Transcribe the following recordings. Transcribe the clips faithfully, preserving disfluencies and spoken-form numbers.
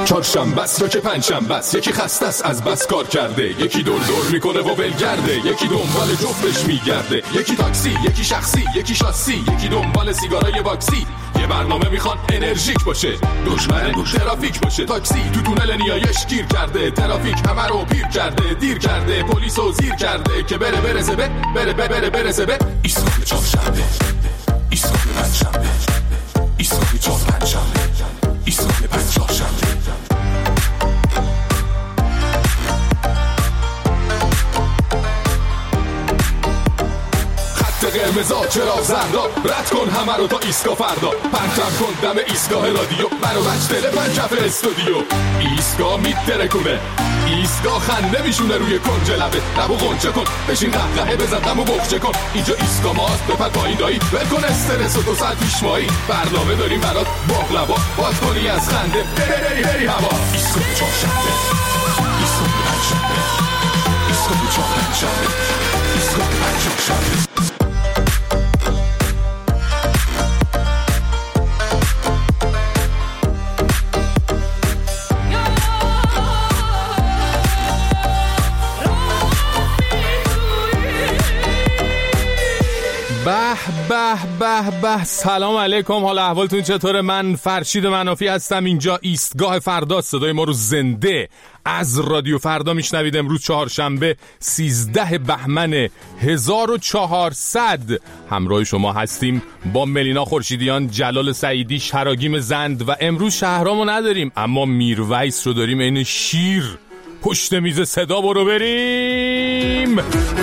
چهارشنبه است یا که پنجشنبه است، یکی خسته است از بس کار کرده، یکی دور دور میکنه و ولگرده، یکی دنبال جفتش میگرده، یکی تاکسی، یکی شخصی، یکی شاسی، یکی دنبال سیگارای واکسی. یه برنامه میخوان انرژیک باشه، دشمن ترافیک باشه. تاکسی تو تونل نیایش گیر کرده، ترافیک همه رو پیر کرده، دیر کرده، پلیسو زیر کرده که بره برسه به بره بره بره برسه به ایستگاه چهارشنبه، ایستگاه پنجشنبه، ایستگاه چهار پنجشنبه، ایستگاه پنج چهارشنبه. قرمزا چرا زردا، رد کن همه رو تا ایستگاه فردا، پرتم کن دم ایستگاه رادیو، منو بچ دل پنجف استودیو. ایستگاه میترکونه، ایستگاه خنده میشونه روی کنج لبه، لبو غنچه کن، بشین قهقهه بزن دمو بخچه کن. اینجا ایستگاه ماست، بپر پایین دایی، ول کن استرس و دو ساعت پیش مایی. برنامه داریم برات باقلوا، باز کنی از خنده بری بری بری هوا. ایستگاه چهارشنبه، ایستگاه پنجشنبه، ایستگاه چهار پنجشنبه، ایستگاه پنج چهارشنبه. به به به به. سلام علیکم، حال احوالتون چطوره؟ من فرشید منافی هستم، اینجا ایستگاه فردا. صدای ما رو زنده از رادیو فردا میشنوید. امروز چهارشنبه سیزده بهمن هزار و چهارصد همراه شما هستیم با ملینا خورشیدیان، جلال سعیدی، شراگیم زند و امروز شهرامو نداریم اما میرویس رو داریم. این شیر پشت میز صدا برو بریم.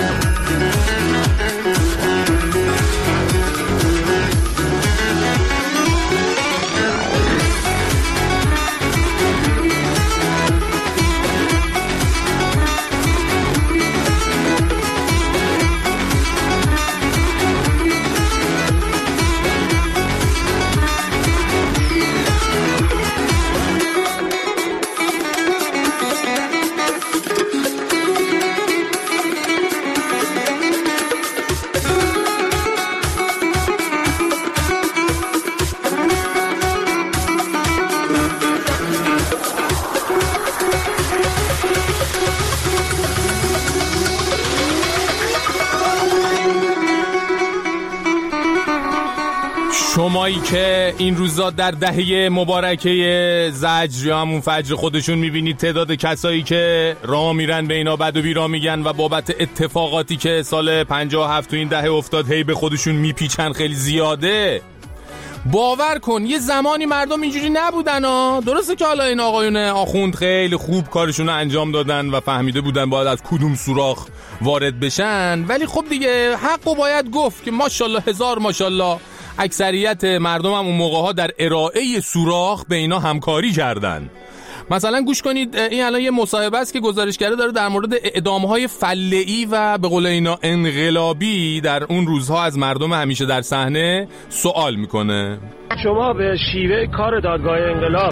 شمایی که این روزا در دهه مبارکه زجر یا همون فجر خودشون میبینید تعداد کسایی که راه میرن به اینا بد و بیرا میگن و بابت اتفاقاتی که سال پنجاه و هفت تو این دهه افتاد هی به خودشون میپیچن خیلی زیاده. باور کن یه زمانی مردم اینجوری نبودن ها. درسته که حالا این آقایون آخوند خیلی خوب کارشون رو انجام دادن و فهمیده بودن باید از کدوم سوراخ وارد بشن، ولی خب دیگه حقو باید گفت که ماشاءالله هزار ماشاءالله اکثریت مردم هم اون موقع ها در ارائه سوراخ به اینا همکاری کردن. مثلا گوش کنید، این الان یه مصاحبه است که گزارشگره داره در مورد اعدام‌های فله‌ای و به قول اینا انقلابی در اون روزها از مردم همیشه در صحنه سوال میکنه. شما به شیوه کار دادگاه انقلاب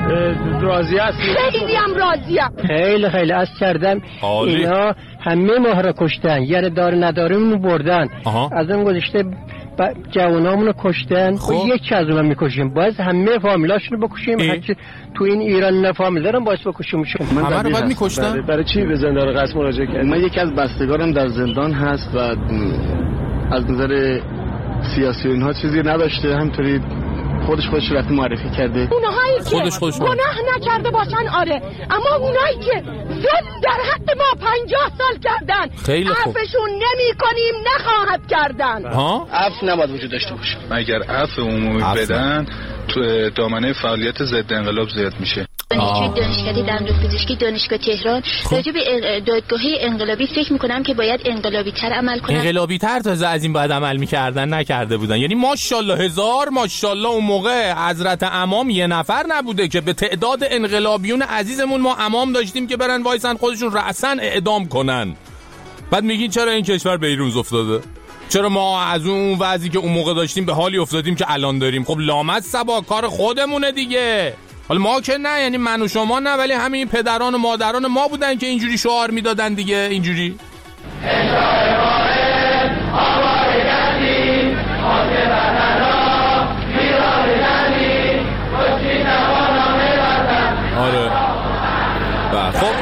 راضی هستید؟ خیلی هم راضیم. خیلی خیلی از کردم. اینا همه ما رو کشتن، یعنی دار نداریمونو بردن. آها. از اون گذشته جوانامونو کشتن. خب یکی از اونها میکشیم، باید همه فامیلاشونو بکشیم. هرچی تو این ایران نه فامیل دارن باید بکشیم. همه رو باید میکشتن. برای, برای چی به زندان قصد مراجعه کردن؟ من یکی از بستگارم در زندان هست و از نظر سیاسی و اینها چیزی نداشته، همینطوری خودش خودش رفت معرفی کرده. اونهایی که خودش خودش گناه نکرده باشن آره، اما اونایی که ظلم در حق ما پنجاه سال کردن عفوشون نمی کنیم، نخواهد کردن. ها؟ عفو نباید وجود داشته باشه. اگر عفو عمومی بدن تو دامنه فعالیت ضد انقلاب زیاد میشه. دانشجوی دانشکده دندانپزشکی دانشگاه تهران راجع به دادگاه انقلابی فکر میکنم که باید انقلابی تر عمل کنن. انقلابی تر تازه از این باید عمل میکردن، نکرده بودن. یعنی ماشاءالله هزار ماشاءالله اون موقع حضرت امام یه نفر نبوده که به تعداد انقلابیون عزیزمون ما امام داشتیم که برن وایسن خودشون رأسن اعدام کنن. بعد میگین چرا این کشور به این روز افتاده؟ چرا ما از اون وضعی که اون موقع داشتیم به حالی افتادیم که الان داریم؟ خب لامد سبا کار خودمونه دیگه. حالا ما که نه، یعنی من و شما نه، ولی همین پدران و مادران ما بودن که اینجوری شعار میدادن دیگه. اینجوری آره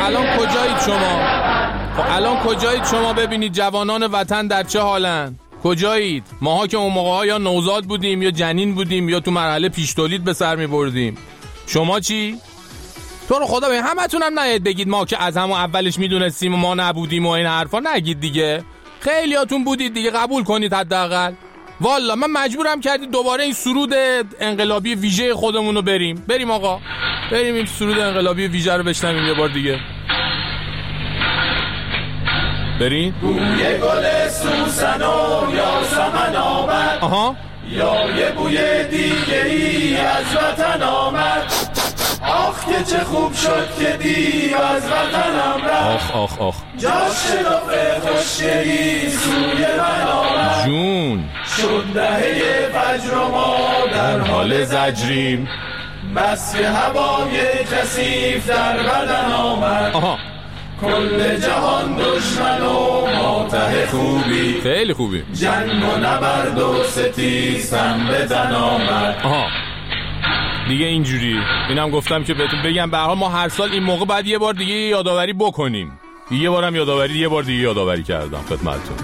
الان کجایید شما؟ خب الان کجایید شما؟ ببینید جوانان وطن در چه حالن. کجایید؟ ماها که اون موقع ها یا نوزاد بودیم یا جنین بودیم یا تو مرحله پیش تولید به سر می بردیم. شما چی؟ تو رو خدا به همتون هم نهید بگید ما که از همون اولش میدونستیم و ما نبودیم و این حرفا نگید دیگه. خیلیاتون بودید دیگه، قبول کنید حداقل. والا من مجبورم کردید دوباره این سرود انقلابی ویژه خودمون رو بریم. بریم آقا. بریم این سرود انقلابی ویژه رو بشنویم یه بار دیگه. بریم. بوی گل سوسن و یاسمن آمد. آها. یا یه بوی دیگری از وطن آمد. آخ که چه خوب شد که دیو از وطنم رفت. آخ آخ آخ جاش شرافه خوشگلی سوی من آمد. جون شد دهه فجر و ما در حال زجریم. مسک هوای کثیف در بدن آمد. آها. کل جهان دشمن و ما ته خوبی. خیلی خوبی. جنگ و نبرد و ستیزم به تن آمد. آها دیگه اینجوری. اینم گفتم که بهتون بگم به هر حال ما هر سال این موقع بعد یه بار دیگه یادآوری بکنیم. یه بارم یادآوری یه بار دیگه یادآوری کردم خدمتتون.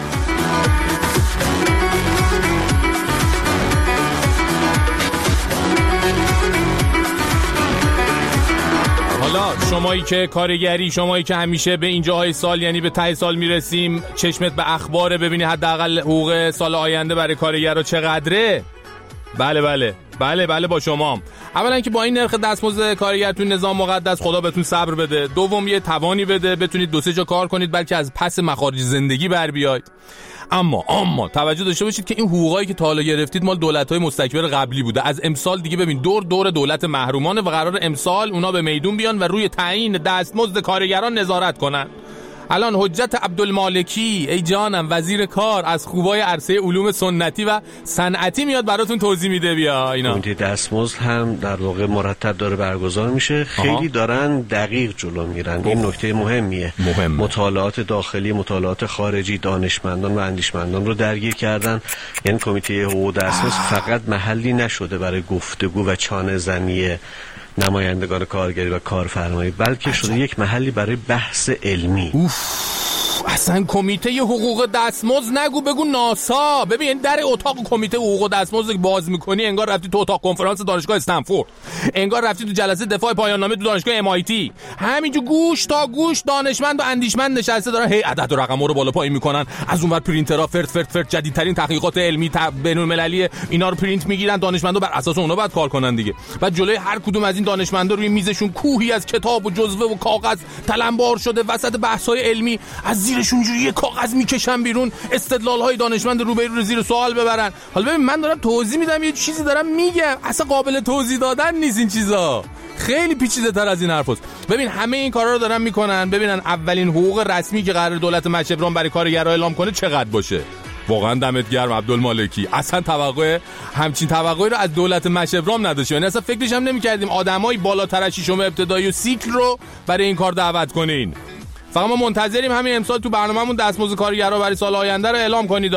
حالا شمایی که کارگری، شمایی که همیشه به اینجاهای سال یعنی به ته سال میرسیم چشمت به اخباره ببینی حداقل حقوق سال آینده برای کارگرها چقدره. بله بله بله بله با شما. اولا که با این نرخ دستمزد کارگر تو نظام مقدس خدا بهتون صبر بده. دوم یه توانی بده بتونید دو سه جا کار کنید بلکه از پس مخارج زندگی بر بیاید. اما اما توجه داشته باشید که این حقوقایی که تا حالا گرفتید مال دولت‌های مستکبر قبلی بوده. از امسال دیگه ببین دور دور دولت محرومانه و قرار امسال اونا به میدون بیان و روی تعیین دستمزد کارگران نظارت کنن. الان حجت عبدالمالکی ای جانم وزیر کار از خوبای عرصه علوم سنتی و صنعتی میاد براتون توضیح میده. بیا اینا کمیته دستمزد هم در واقع مرتب داره برگزار میشه. خیلی آها. دارن دقیق جلو میرن. این نکته مهمیه. مهم. مطالعات داخلی، مطالعات خارجی، دانشمندان و اندیشمندان رو درگیر کردن. یعنی کمیته حقوق دستمزد فقط محلی نشده برای گفتگو و چانه زنی نمایندگان کارگری و کارفرمایی بلکه شده یک محلی برای بحث علمی. اوف. اصلا کمیته حقوق دستمزد نگو بگو ناسا. ببین در اتاق کمیته حقوق دستمزد باز میکنی انگار رفتی تو اتاق کنفرانس دانشگاه استنفورد، انگار رفتی تو جلسه دفاع پایان نامه تو دانشگاه ام آی تی. همینجا گوش تا گوش دانشمند و اندیشمند نشسته دارن هی عدد و رقم رو بالا پایین میکنن. از اونور پرینترها فرت فرت فرت جدیدترین تحقیقات علمی بین‌المللی اینا رو پرینت میگیرن. دانشمندا بر اساس اونها باید کار کنن دیگه. بعد جلوی هر کدوم از این دانشمندا روی میزشون کوهی از کتاب و جزوه و کاغذ تلمبار شده. وسط بحث‌های علمی از زیرشون جوری یه کاغذ میکشن بیرون استدلال‌های دانشمند رو به رو زیر سوال ببرن. حالا ببین من دارم توضیح میدم یه چیزی دارم میگم اصلا قابل توضیح دادن نیست این چیزا. خیلی پیچیده تر از این حرفاست. ببین همه این کارا رو دارن میکنن ببینن اولین حقوق رسمی که قرار دولت مشبران برای کارگرها اعلام کنه چقدر باشه. واقعا دمت گرم عبدالمالکی. اصلا توقع همچین توقعی رو از دولت مشبران نداشت. یعنی اصلا فکرش هم نمی‌کردیم آدمای بالاتر از ششم ابتدایی و سیکل رو برای این کار دعوت کنین. فقط ما منتظریم همین امسال تو برنامه‌مون دستمزد کارگرها برای سال آینده رو اعلام کنید.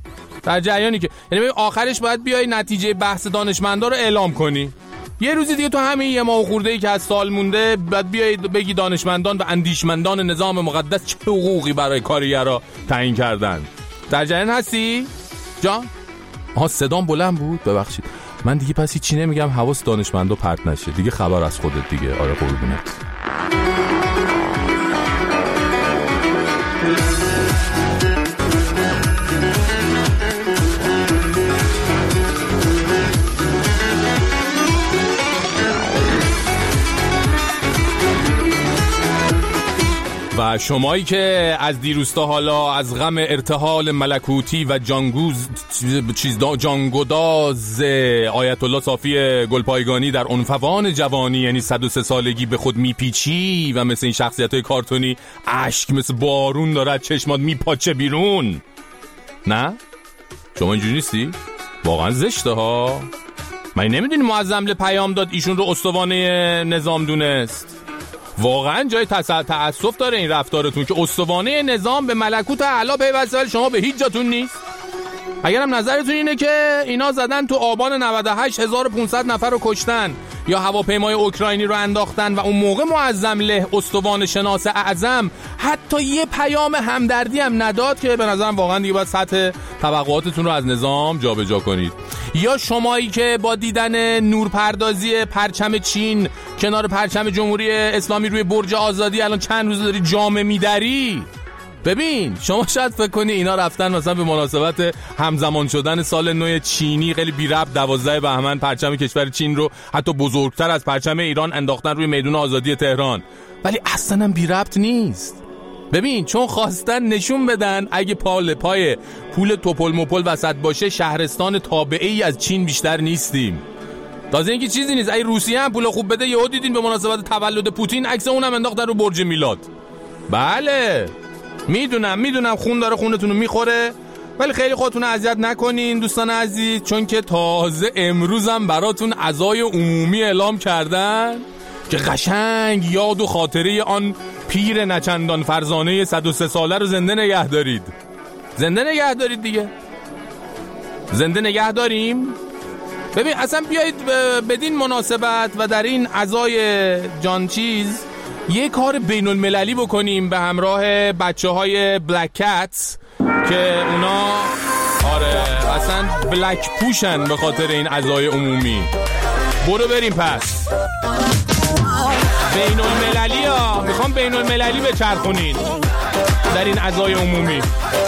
در جریانی که یعنی آخرش باید بیای نتیجه بحث دانشمندا رو اعلام کنی. یه روزی دیگه تو همین یه ماه خورده‌ای که از سال مونده بعد بیای بگی دانشمندان و اندیشمندان نظام مقدس چه حقوقی برای کارگرها تعیین کردن. در جریان هستی؟ جان؟ آها صدام بلند بود ببخشید. من دیگه پس هیچی نمیگم حواس دانشمندا پرت نشه. دیگه خبر از خودت دیگه. آره قربونت. و شمایی که از دیروستا حالا از غم ارتحال ملکوتی و جانگوز چیز جانگوداز آیت الله صافی گلپایگانی در عنفوان جوانی یعنی صد و سه سالگی به خود میپیچی و مثل این شخصیت‌های کارتونی اشک مثل بارون داره چشمات میپاچه بیرون، نه؟ شما اینجوری نیستی؟ واقعا زشته ها. من نمیدونی معظم پیام داد ایشون رو استوانه نظام دونست. واقعا جای تأسف داره این رفتارتون که استوانه نظام به ملکوت اعلی پیوسته ولی شما به هیچ جاتون نیست. اگرم نظرتون اینه که اینا زدن تو آبان نود و هشت هزار و پانصد نفر رو کشتن یا هواپیمای اوکراینی رو انداختن و اون موقع معظم له استوان شناس اعظم حتی یه پیام همدردی هم نداد، که به نظرم واقعا دیگه باید سطح توقعاتتون رو از نظام جابجا کنید. یا شمایی که با دیدن نورپردازی پرچم چین کنار پرچم جمهوری اسلامی روی برج آزادی الان چند روز داری جامه میدری، ببین شما شاید فکر کنی اینا رفتن مثلا به مناسبت همزمان شدن سال نو چینی خیلی بی ربط دوازده بهمن پرچم کشور چین رو حتی بزرگتر از پرچم ایران انداختن روی میدون آزادی تهران، ولی اصلا هم بی ربط نیست. ببین چون خواستن نشون بدن اگه پال پای پول توپل مپل وسط باشه شهرستان تابعی از چین بیشتر نیستیم. تازه اینکه چیزی نیست، اگه روسیه هم پول خوب بده یهو دیدین به مناسبت تولد پوتین عکس اونم انداختن رو برج میلاد. بله میدونم میدونم خون داره خونتون رو میخوره، ولی خیلی خودتون اذیت نکنین دوستان عزیز، چون که تازه امروز هم براتون عزای عمومی اعلام کردن که قشنگ یاد و خاطره آن پیر نچندان فرزانه صد و سه ساله رو زنده نگه دارید. زنده نگه دارید دیگه، زنده نگه داریم. ببین اصلا بیایید بدین مناسبت و در این عزای جان چیز یه کار بین المللی بکنیم به همراه بچه های بلک کتس که اونا آره اصلا بلک پوشن به خاطر این عزای عمومی. برو بریم پس بین المللی ها، میخوام بین المللی بچرخونین در این عزای عمومی.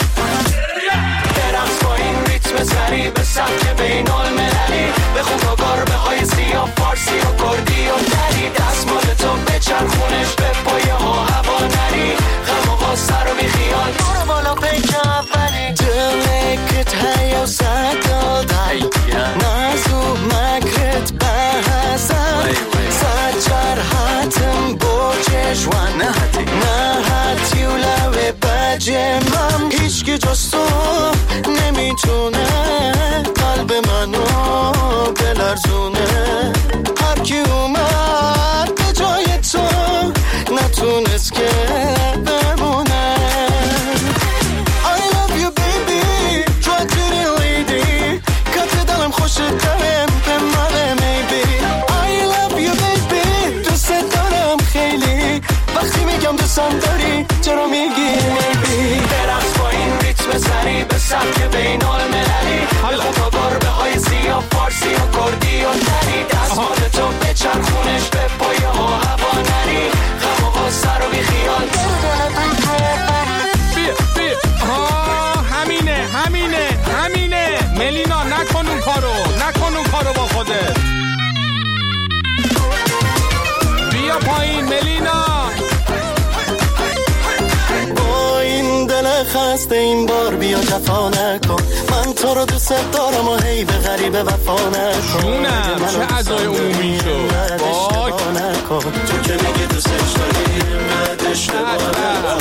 برقص با این ریتم سریع به سبک بین المللی، بخون با گربه های سیاه فارسی و کردی و دری، دستمال تو بچرخونش به پایه ها هوا نری، غم و غصه رو بی خیال برو بالا پیک اولی، دلکت هیا سکا دای نازو مکرت بحثم سجر حتم با چشوان نهتی و لوه بجمم، هیچ که جستو نمیتونه قلب منو بلرزونه، هر کی اومد به جای تو نتونست که بمونه. I love you baby try to the lady کت دلم خوشت دارم به مره maybe I love you baby دوست دارم خیلی، وقتی میگم دوستم داری چرا میگی maybe. برقص با این ریتم سریع به سبک بین المللی، بخون با گربه های سیاه فارسی و کردی و دری، دستمال تو بچرخونش به پایه ها هوا نری، غم و غصه رو بی خیال بیا بیا ها همینه همینه همینه. ملینا نکن اون کارو، نکن اون کارو با خودت، بیا پایین ملینا. با این دل خسته این بار بیا جفا نکن، من تو رو دوست دارم و هی به غریبه وفا نکن. جونم چه عزای عمومی شد وای تو که میگی دوستش داری اینقدر اشتباه.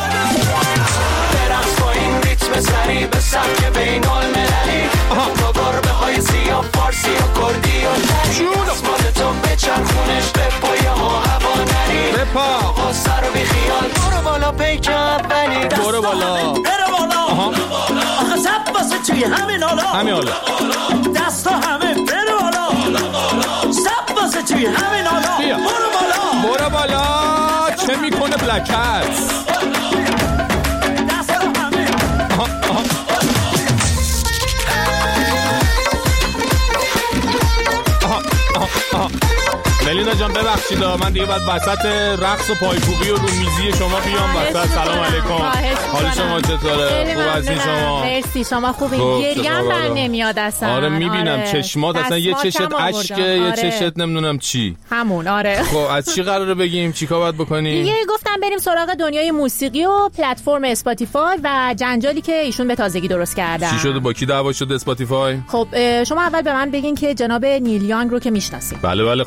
برقص با این ریتم سریع به سبک بین المللی، با گربه های سیاه فارسی و کردی و دری، دستمال تو بچرخونش به پایه ها هوا نری، بپا غصه رو بی خیال برو بالا پیک اولی، برو بالا برو بالا آخه زب واسه چی همین حالا همین حالا دستا همه برو بالا زب واسه چی همین حالا برو بالا برو بالا. چه میکنه بلک کتس؟ دستا همه آها آها آها آها آها. ملینا جان ببخشید من دیگه بعد وسط رقص و پایکوبی و رو میزی شما بیام وسط. سلام علیکم، حال شما چطوره؟ خوب هستین شما؟ مرسی شما خوبین؟ گریه‌ام من نمیاد اصلا. آره میبینم آره. چشمات اصلا یه چشت اشکه یه آره. چشت نمیدونم چی همون. آره خب از چی قراره بگیم؟ چیکار باید بکنیم؟ دیگه گفتم بریم سراغ دنیای موسیقی و پلتفرم اسپاتیفای و جنجالی که ایشون به تازگی درست کردن. چی شده؟ با کی دعوا شده اسپاتیفای؟ خب شما اول به من بگین که جناب نیل یانگ رو که میشناسید. بله بله خواننده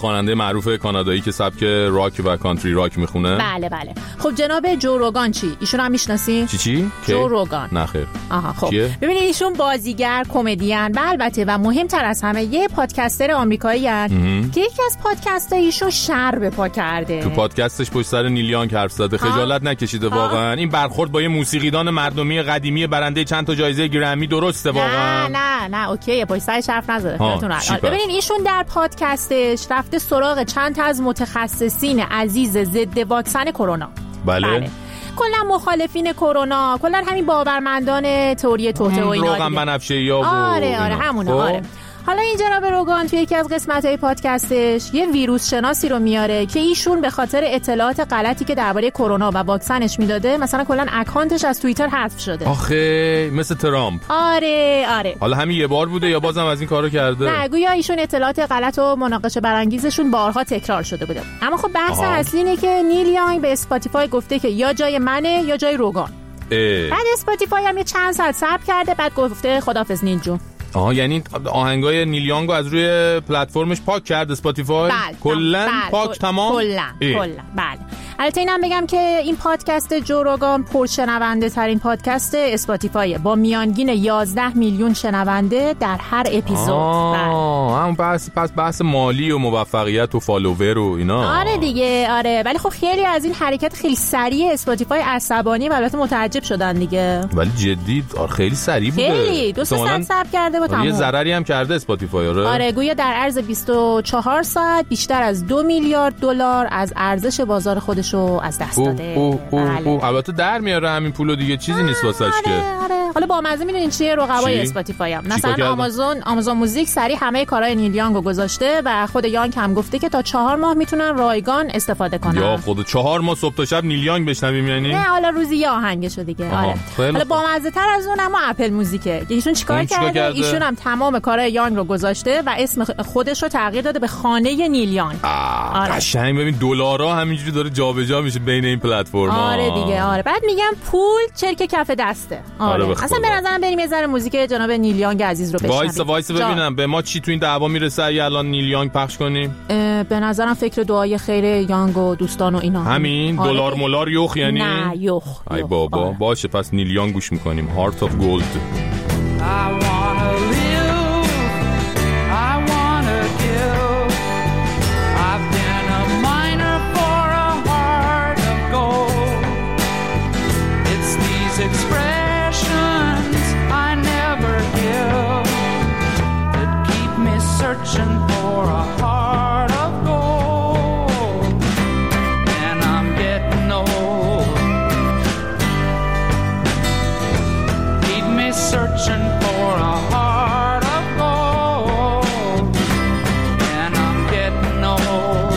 معروف کانادایی که سبک راک و کانتری راک میخونه. بله بله. خب جناب جو روگان چی؟ ایشون هم میشناسی؟ چی چی؟ جو روگان. نه خیر. آها خب. ببینید ایشون بازیگر، کمدین و البته و مهمتر از همه یه پادکستر آمریکایی هستن که یکی از پادکست ایشون شر به پا کرده. تو پادکستش پشت سر نیل یانگ حرف زده. خجالت نکشیده واقعا؟ این برخورد با یه موسیقیدان مردمی قدیمی برنده چند تا جایزه گرمی درسته واقعا؟ نه نه نه اوکیه، پشت سرش حرف نزده. ببینید ایشون در پادکستش رفته سراغ چند تا از متخصصین عزیز ضد واکسن کرونا. بله, بله. کلا مخالفین کرونا، کلا همین باورمندان تئوری توته و اینا. روغن بنفشه‌ای و آره آره همونه. آره حالا این جناب روگان توی یکی از قسمت‌های پادکستش یه ویروس شناسی رو میاره که ایشون به خاطر اطلاعات غلطی که درباره کرونا و واکسنش میداده مثلا کلا اکانتش از توییتر حذف شده. آخه مثل ترامپ. آره آره. حالا همین یه بار بوده یا بازم از این کارو کرده؟ نه گویا ایشون اطلاعات غلط و مناقشه برانگیزشون بارها تکرار شده بوده. اما خب بحث اصلی اینه که نیل یانگ به اسپاتیفای گفته که یا جای منه یا جای روگان. اه. بعد اسپاتیفای هم یه چند ساعت صبر کرده، بعد گفته خداحافظ نیل جون. آها یعنی آهنگای نیل یانگو از روی پلتفرمش پاک کرد اسپاتیفای؟ کلا پاک تمام؟ کلا کلا بله. البته اینم بگم که این پادکست جو روگان پرشنونده ترین پادکست اسپاتیفای با میانگین یازده میلیون شنونده در هر اپیزود. آه هم بحث پس بحث مالی و موفقیت و فالوور و اینا. آره دیگه آره، ولی خب خیلی از این حرکت خیلی سریع اسپاتیفای عصبانی و البته متعجب شدن دیگه. ولی جدی خیلی سریع بوده. خیلی دو سه ساعت صبر کرده با تمام. یه ضرری هم کرده اسپاتیفای. آره آره گویا در عرض بیست و چهار ساعت بیشتر از دو میلیارد دلار از ارزش بازار خودش رو از دست داده. اوه اوه اوه اوه. البته در میاره همین پولو دیگه، چیزی نیست واسش که. آره حالا با مزه میدونین چیه رقبای اسپاتیفای هم مثلا آمازون آمازون موزیک سری همه کارهای نیل یانگو گذاشته و خود یانگ هم گفته که تا چهار ماه میتونن رایگان استفاده کنن. یا خود چهار ماه صبح تا شب نیل یانگ بشنویم یعنی؟ نه حالا روزی یه آهنگشو دیگه. آره حالا با مزه تر از اون اما اپل موزیکه که ایشون چیکار کرده؟ کرده؟ ایشون هم تمام کارهای یانگ رو گذاشته و اسم خودش رو تغییر داده به خانه نیل یانگ. آره قشنگ ببین دلارا همینجوری داره جابجا میشه بین این پلتفرم‌ها. آره دیگه آره. بعد میگم پول چرک کف دسته. آره, آره اصلا به نظرم بریم یه ذره موزیک جناب نیل یانگ عزیز رو بشنویم. وایس وایس ببینم به ما چی تو این دعوا میرسه اگه الان نیل یانگ پخش کنیم. به نظرم فکر دعای خیر یانگ و دوستان و اینا همین. آره. دلار مولار یوخ یعنی؟ نه یوخ. ای بابا آره. باشه پس نیل یانگ گوش میکنیم. هارت اف گولد. Searching for a heart of gold, and I'm getting old. Keep me searching for a heart of gold, and I'm getting old.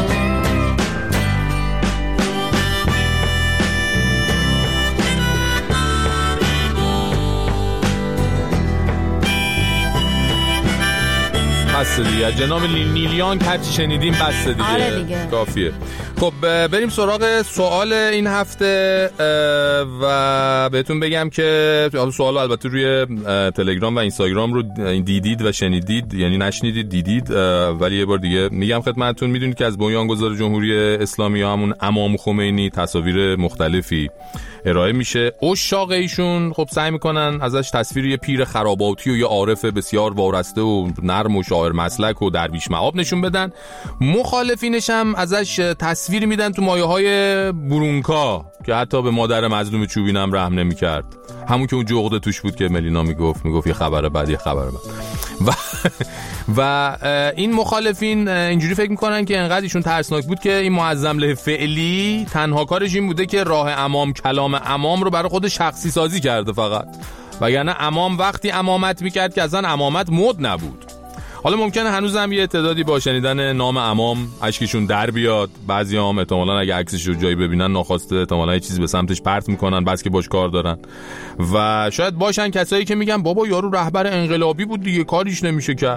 بس دیگه جناب نیل یانگ هرچی شنیدیم بس دیگه. آره دیگه کافیه. خب بریم سراغ سوال این هفته و بهتون بگم که سوال البته روی تلگرام و اینستاگرام رو دیدید و شنیدید، یعنی نشنیدید دیدید، ولی یه بار دیگه میگم خدمتتون. میدونید که از بنیانگذار جمهوری اسلامی همون امام خمینی تصاویر مختلفی ارائه میشه. عشاق ایشون خب سعی میکنن ازش تصویر یه پیر خراباتی و یه عارف بسیار وارسته و نرم و شاعر مسلک و درویش مآب نشون بدن. مخالفینش هم ازش تصویر میدن تو مایه‌های برونکا که حتی به مادر مظلوم چوبینم رحم نمی‌کرد، همون که اون جغده توش بود که ملینا میگفت میگفت یه خبر بعد یه خبر بعد. و و این مخالفین اینجوری فکر میکنن که انقدر ایشون ترسناک بود که این معظم له فعلی تنها کارش این بوده که راه امام کلام امام رو برای خود شخصی سازی کرده فقط، وگرنه امام وقتی امامت میکرد که اصلا امامت مد نبود. حالا ممکنه هنوز هم یه تعدادی با شنیدن نام امام اشکشون در بیاد، بعضی هم احتمالاً اگه عکسش رو جایی ببینن ناخواسته احتمالاً یه چیزی به سمتش پرت میکنن بس که باش کار دارن، و شاید باشن کسایی که میگن بابا یارو رهبر انقلابی بود دیگه کاریش نمیشه کرد.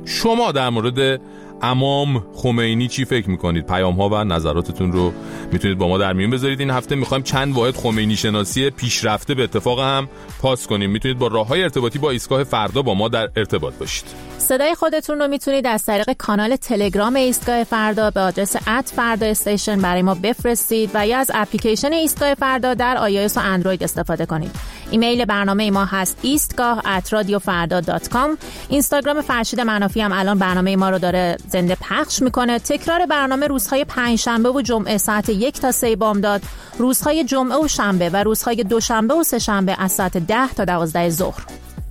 شما در مورد امام خمینی چی فکر میکنید؟ پیام ها و نظراتتون رو میتونید با ما در میون بذارید. این هفته میخوایم چند واحد خمینی شناسی پیشرفته به اتفاق هم پاس کنیم. میتونید با راههای ارتباطی با ایستگاه فردا با ما در ارتباط باشید. صدای خودتون رو میتونید از طریق کانال تلگرام ایستگاه فردا به آدرس ات فردا استیشن برای ما بفرستید و یا از اپلیکیشن ایستگاه فردا در آی‌آی‌اس و اندروید استفاده کنید. ایمیل برنامه ما هست ایستگاه ات رادیو فردا دات کام. اینستاگرام فرشید منافی هم الان برنامه ما رو داره زنده پخش میکنه. تکرار برنامه روزهای پنجشنبه و جمعه ساعت یک تا سه بامداد، روزهای جمعه و شنبه و روزهای دوشنبه و سه شنبه از ساعت ده تا دوازده ظهر.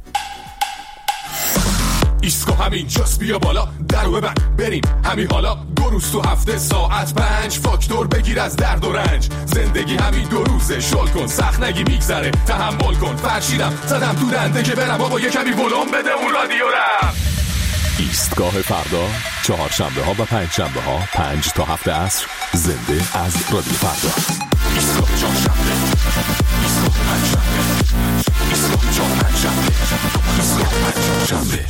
ایستگاه همین جاست، بیا بالا درو ببند بریم همین حالا. دو روز تو هفته ساعت پنج، فاکتور بگیر از درد و رنج. زندگی همین دو روزه، شل کن سخت نگی میگذره، تحمل کن. فرشیدم زدم تو دنده که برم بابا یه کمی ولوم بده اون رادیو رم. ایستگاه فردا چهارشنبه ها و پنج شنبه ها پنج تا هفت عصر زنده از رادیو فردا. ایستگاه چهارشنبه، ایستگاه پنج شنبه، ایستگاه چهار پنج شنبه، ایستگاه پنج شنبه.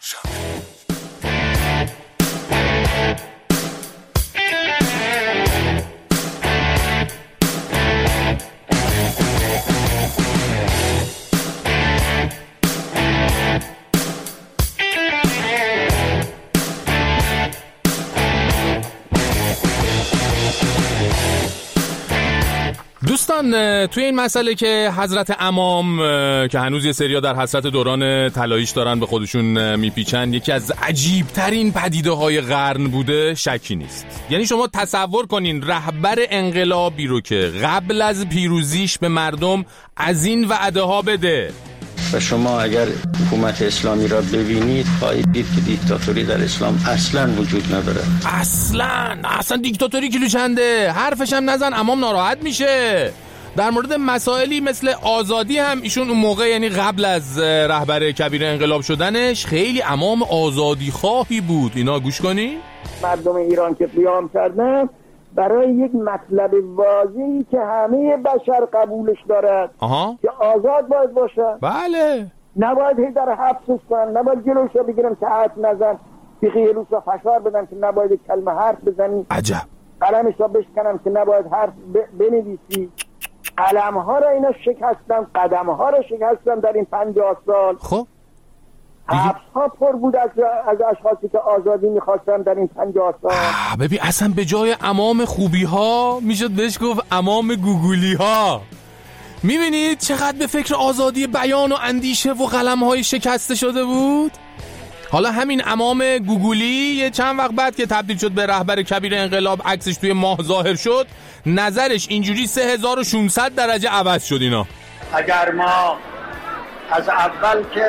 دوستان، توی این مسئله که حضرت امام که هنوز یه سریا در حسرت دوران طلاییش دارن به خودشون میپیچن، یکی از عجیب ترین پدیده های قرن بوده، شکی نیست. یعنی شما تصور کنین رهبر انقلابی رو که قبل از پیروزیش به مردم از این وعده ها بده. و شما اگر حکومت اسلامی را ببینید خواهید دید که دیکتاتوری در اسلام اصلا وجود نداره. اصلا اصلا دیکتاتوری کیلو چنده، حرفش هم نزن امام ناراحت میشه. در مورد مسائلی مثل آزادی هم ایشون اون موقع، یعنی قبل از رهبر کبیر انقلاب شدنش، خیلی امام آزادی خواهی بود. اینا گوش کنی؟ مردم ایران که قیام کردن برای یک مطلب واضحی که همه بشر قبولش دارد آها. که آزاد باید باشن. بله. نباید هی در حبسش کنن، نباید جلوش رو بگیرن که حرف نزن، بیخیالوش رو فشار بدن که نباید کلمه حرف بزنی، عجب قلمش رو بشکنن که نباید حرف ب... بنویسی. قلم ها را اینا شکستن، قدم ها را شکستن در این پنجاه سال. خب حبس ها پر بود از, از اشخاصی که آزادی میخواستن در این پنجاه سال. ببین اصلا به جای امام خوبی ها میشد بهش گفت امام گوگولی ها. میبینید چقدر به فکر آزادی بیان و اندیشه و قلم های شکسته شده بود. حالا همین امام گوگولی یه چند وقت بعد که تبدیل شد به رهبر کبیر انقلاب، عکسش توی ماه ظاهر شد، نظرش اینجوری سه هزار و ششصد درجه عوض شد. اینا اگر ما از اول که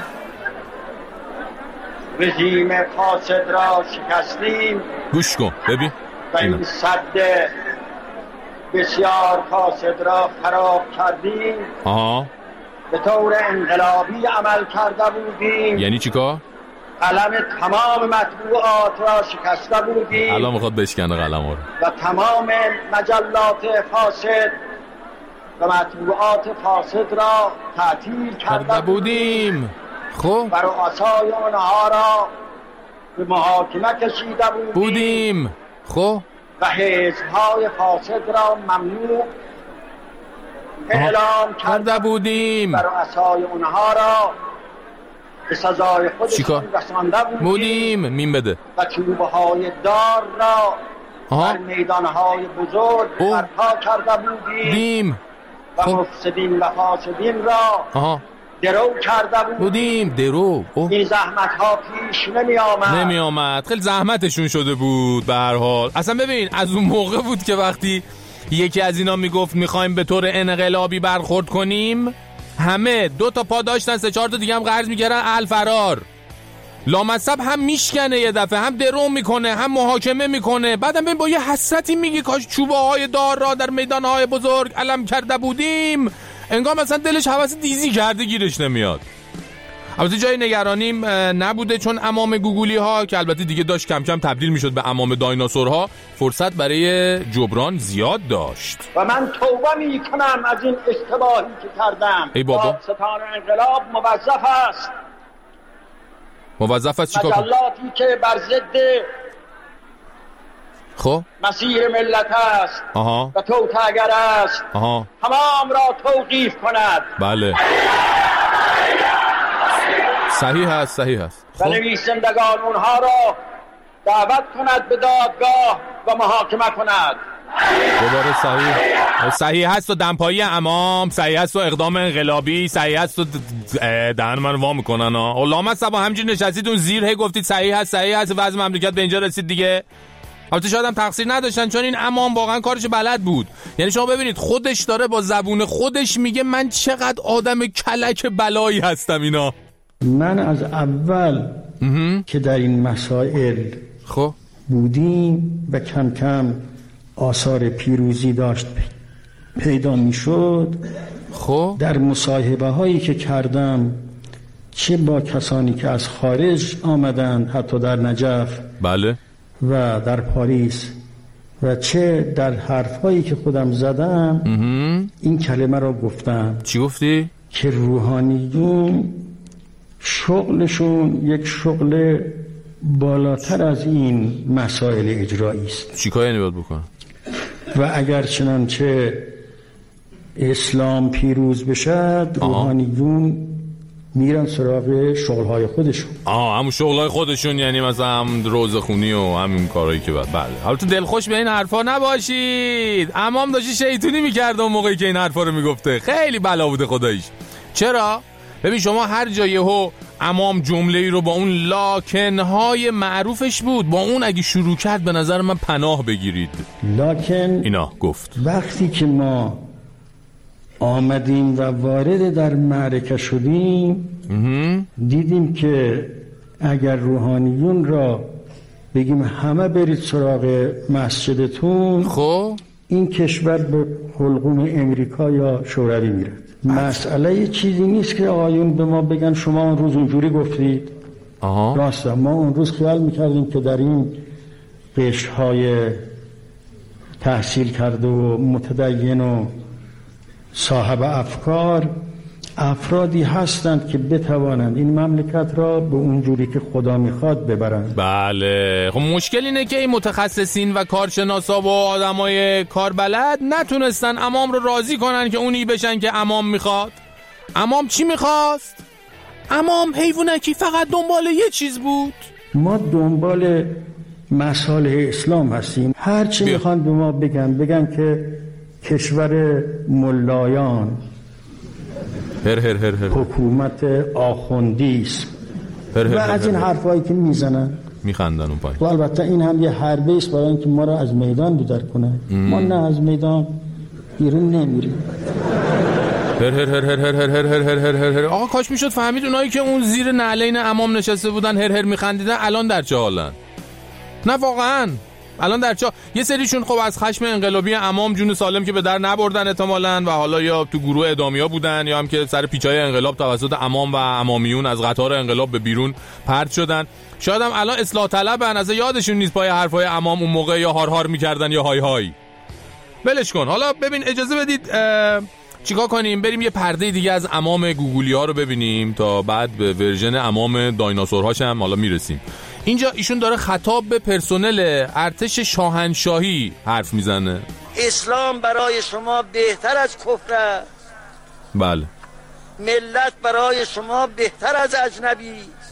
رژیم فاسد را شکستیم، گوش کن ببین، و این صد بسیار فاسد را خراب کردیم، آها، به طور انقلابی عمل کرده بودیم. یعنی چی کار؟ قلم تمام مطبوعات را شکسته بودیم. الان میخواد بشکنه قلم رو. و تمام مجلات فاسد و مطبوعات فاسد را تعطیل کرده بودیم. خب و رؤسای آنها را به محاکمه کشیده بودیم. بودیم. خب و حزب‌های فاسد را ممنوع اعلام کرده بودیم. و رؤسای آنها را به سزای خودشون رسانده بودیم. بودیم. مین بده. و چوب‌های دار را آها. در میدان‌های بزرگ برپا کرده بودیم. بودیم. و خب. مفسدین و فاسدین را آها. درو کرده بودیم. بودیم. درو. اوه. این زحمت ها پیش نمی آمد. نمی آمد. خیلی زحمتشون شده بود به هر حال. اصلا ببین از اون موقع بود که وقتی یکی از اینا میگفت میخوایم به طور انقلابی برخورد کنیم، همه دو تا پا داشتن، سه چهار تا دیگه هم قرض میکردن الفرار. لامصب هم میشکنه یه دفعه، هم درو میکنه، هم محاکمه میکنه. بعدم ببین با یه حسرتی میگه کاش چوبه های دار را در میدان های بزرگ علم کرده بودیم. انگار مثلا دلش هوس دیزی کرده گیرش نمیاد. البته جای نگرانیم نبوده، چون امام گوگولی ها که البته دیگه داشت کم کم تبدیل میشد به امام دایناسورها، فرصت برای جبران زیاد داشت. و من توبه می کنم از این اشتباهی که کردم. ای بابا، ستان انقلاب موظف است موظف است چیکار کنه؟ مجلاتی که بر ضد خب مسیر ملت است آها. و توطئه‌گر است آها. تمام را توقیف کند. بله صحیح هست صحیح هست. خب. و نویسندگان اونها را دعوت کند به دادگاه و محاکمه کند. دوباره صحیح صحیح هست و دمپایی امام، صحیح هست و اقدام انقلابی، صحیح هست و دهن من وا میکنن ها. علامه صبا همینجوری نشستید اون زیر هی گفتید صحیح هست صحیح هست، وضع مملکت به اینجا رسید دیگه. البته شاید هم تقصیر نداشتن چون این امام واقعا کارش بلد بود. یعنی شما ببینید خودش داره با زبون خودش میگه من چقدر آدم کلک بلایی هستم. اینا من از اول که در این مسائل خب بودیم و کم کم آثار پیروزی داشت پیدا میشد، خب در مصاحبه هایی که کردم چه با کسانی که از خارج آمدند حتی در نجف بله و در پاریس و چه در حرفایی که خودم زدم این کلمه را گفتم. چی گفتی؟ که روحانیون شغلشون یک شغل بالاتر از این مسائل اجرایی است. چی کار یعنی باید بکنن؟ و اگر چنانچه اسلام پیروز بشد روحانیون میرن سراغ شغلهای خودشون. آه همون شغلهای خودشون، یعنی مثلا هم روزخونی و همین کارهایی که بعد. بله حالا تو دلخوش به این حرفا نباشید. امام داشتی شیطونی میکرد اون موقعی که این حرفا رو میگفته. خیلی بلا بوده خداییش. چرا؟ ببین شما هر جا یهو امام جمله‌ای رو با اون لاکنهای معروفش بود با اون اگه شروع کرد به نظر من پناه بگیرید. لاکن اینا گفت وقتی که ما آمدیم و وارد در معرکه شدیم دیدیم که اگر روحانیون را بگیم همه برید سراغ مسجدتون، خب این کشور به حلقوم امریکا یا شوروی میرد. مسئله چیزی نیست که آقایون به ما بگن شما اون روز اونجوری گفتید. آها. راسته ما اون روز خیال میکردیم که در این قشرهای تحصیل کرده و متدین و صاحب افکار افرادی هستند که بتوانند این مملکت را به اونجوری که خدا میخواد ببرند. بله خب مشکل اینه که این متخصصین و کارشناسا و آدمای کاربلد نتونستن امام رو راضی کنن که اونی بشن که امام میخواد. امام چی میخواست؟ امام حیوانکی فقط دنبال یه چیز بود. ما دنبال مصالح اسلام هستیم. هر چی میخوان به ما بگن بگن که کشور ملایان هر هر هر هر. حکومت آخوندی است و از این حرفایی که میزنن میخندن اون پای. و البته این هم یه حربه است برای اینکه ما را از میدان بدر کنن. ما نه از میدان بیرون نمیریم. هر هر هر هر هر هر هر هر هر هر هر. آقا کاش میشد فهمید اونایی که اون زیر نعلین امام نشسته بودن هر هر میخندیدن الان در چه حالن. نه واقعا الان در چا یه سریشون خب از خشم انقلابی امام جون سالم که به در نبردن احتمالاً و حالا یا تو گروه ادامیا بودن یا هم که سر پیچای انقلاب توسط امام و امامیون از قطار انقلاب به بیرون پرت شدن. شاید هم الان اصلاح طلبن از یادشون نیست پای حرفای امام اون موقع یا هار هار میکردن یا های های. ولش کن. حالا ببین اجازه بدید چیکار کنیم بریم یه پرده دیگه از امام گوگولی ها رو ببینیم تا بعد به ورژن امام دایناسورهاش هم حالا میرسیم. اینجا ایشون داره خطاب به پرسنل ارتش شاهنشاهی حرف میزنه. اسلام برای شما بهتر از کفر است. بله. ملت برای شما بهتر از اجنبی است.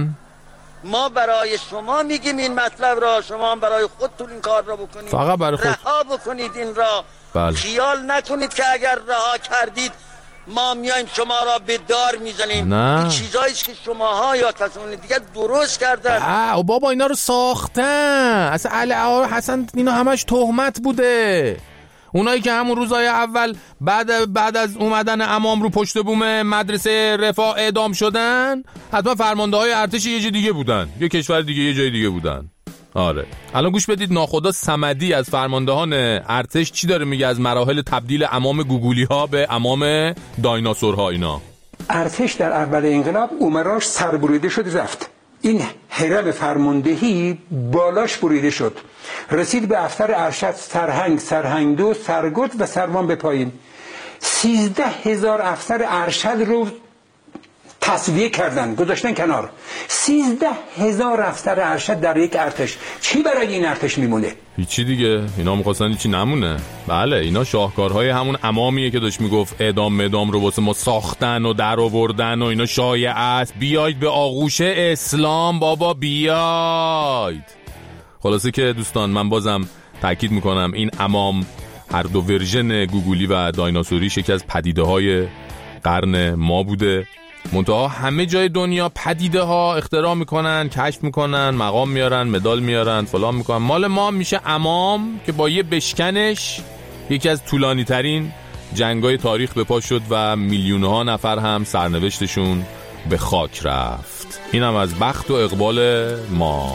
ما برای شما میگیم این مطلب را، شما برای خودتون این کار را بکنید. فقط برای خود. رها بکنید این را. بله. خیال نکنید که اگر رها کردید ما میایم شما را به دار میزنیم. این چیزایی که شماها یا کسان دیگه درست کردن. آه بابا اینا رو ساختن. اصلا علی حسن اینا همش تهمت بوده. اونایی که همون روزای اول بعد بعد از اومدن امام رو پشت بوم مدرسه رفاه اعدام شدن حتما فرمانده های ارتش یه جای دیگه بودن، یه کشور دیگه یه جای دیگه بودن. آره الان گوش بدید ناخدا صمدی از فرماندهان ارتش چی داره میگه از مراحل تبدیل امام گوگولی ها به امام دایناسورها. اینا ارتش در اول انقلاب عمراش سربریده شد رفت، این هرم فرماندهی بالاش بریده شد، رسید به افسر ارشد سرهنگ، سرهنگ دو، سرگرد و سروان به پایین. سیزده هزار افسر ارشد رو تصویه کردن، گذاشتن کنار. سیزده هزار افسر ارشد در یک ارتش، چی برای این ارتش میمونه؟ هیچی دیگه. اینا می‌خواستن هیچی نمونه. بله اینا شاهکارهای همون امامیه که داشت میگفت اعدام مدام رو واسه ما ساختن و در آوردن و اینا شایعه است. بیاید به آغوش اسلام بابا بیاید. خلاصه که دوستان من بازم تاکید میکنم این امام هر دو ورژن گوگولی و دایناسوری یکی از پدیده های قرن ما بوده. منتها همه جای دنیا پدیده ها اختراع میکنن، کشف میکنن، مقام میارن، مدال میارن، فلان میکنن. مال ما میشه امام که با یه بشکنش یکی از طولانی ترین جنگای تاریخ به پا شد و میلیون ها نفر هم سرنوشتشون به خاک رفت. اینم از بخت و اقبال ما.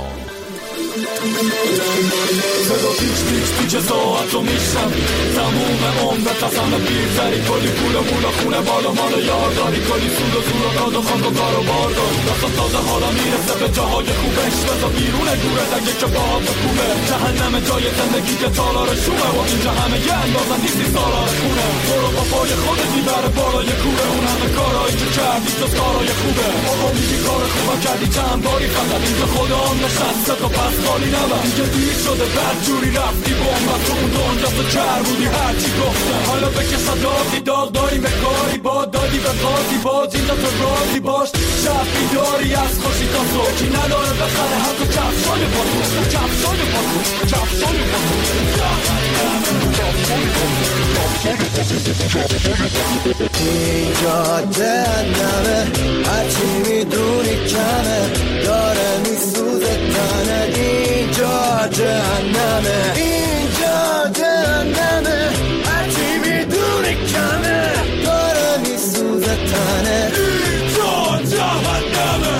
صدا پیچ پیچ پیچ ساعت رو میشم تموم عمر قسم بیرتری کلی پول و مول و خونه بالا مال یار داری کلی سود و زور و داد و خاک و کار و بار داری دستم تازه حالا میرسه به جاهای خوبش بزا بیرون گورت اگه که باها بکومه جهنم جای زندگی که تالار شومه و اینجا همه یه اندازن نیستی سالار خونه برو با پای خودت میبره بالای کوره اون همه کارهایی که کردی جز کارهای خوبه آقا میگی کار خوبه کردی چند باری فقط اینجا خدا هم نشسته تا پس خالی نبر دیگه دیر شده بد جوری رفتی بومت تو اون دنجا تو کر بودی هرچی گفتم حالا بکش دادی داغ داری به کاری با دادی به قاضی باز اینجا تو راضی باش شب بیداری از خوشی تا صبح کی نداره بخره حتی کفشای پاتو کفشای پاتو کفشای پاتو اینجا جهنمه هرچی میدونی کمه داره میسوزه تنه اینجا جهنمه اینجا جهنمه هرچی میدونی کمه داره میسوزه تنه اینجا جهنمه.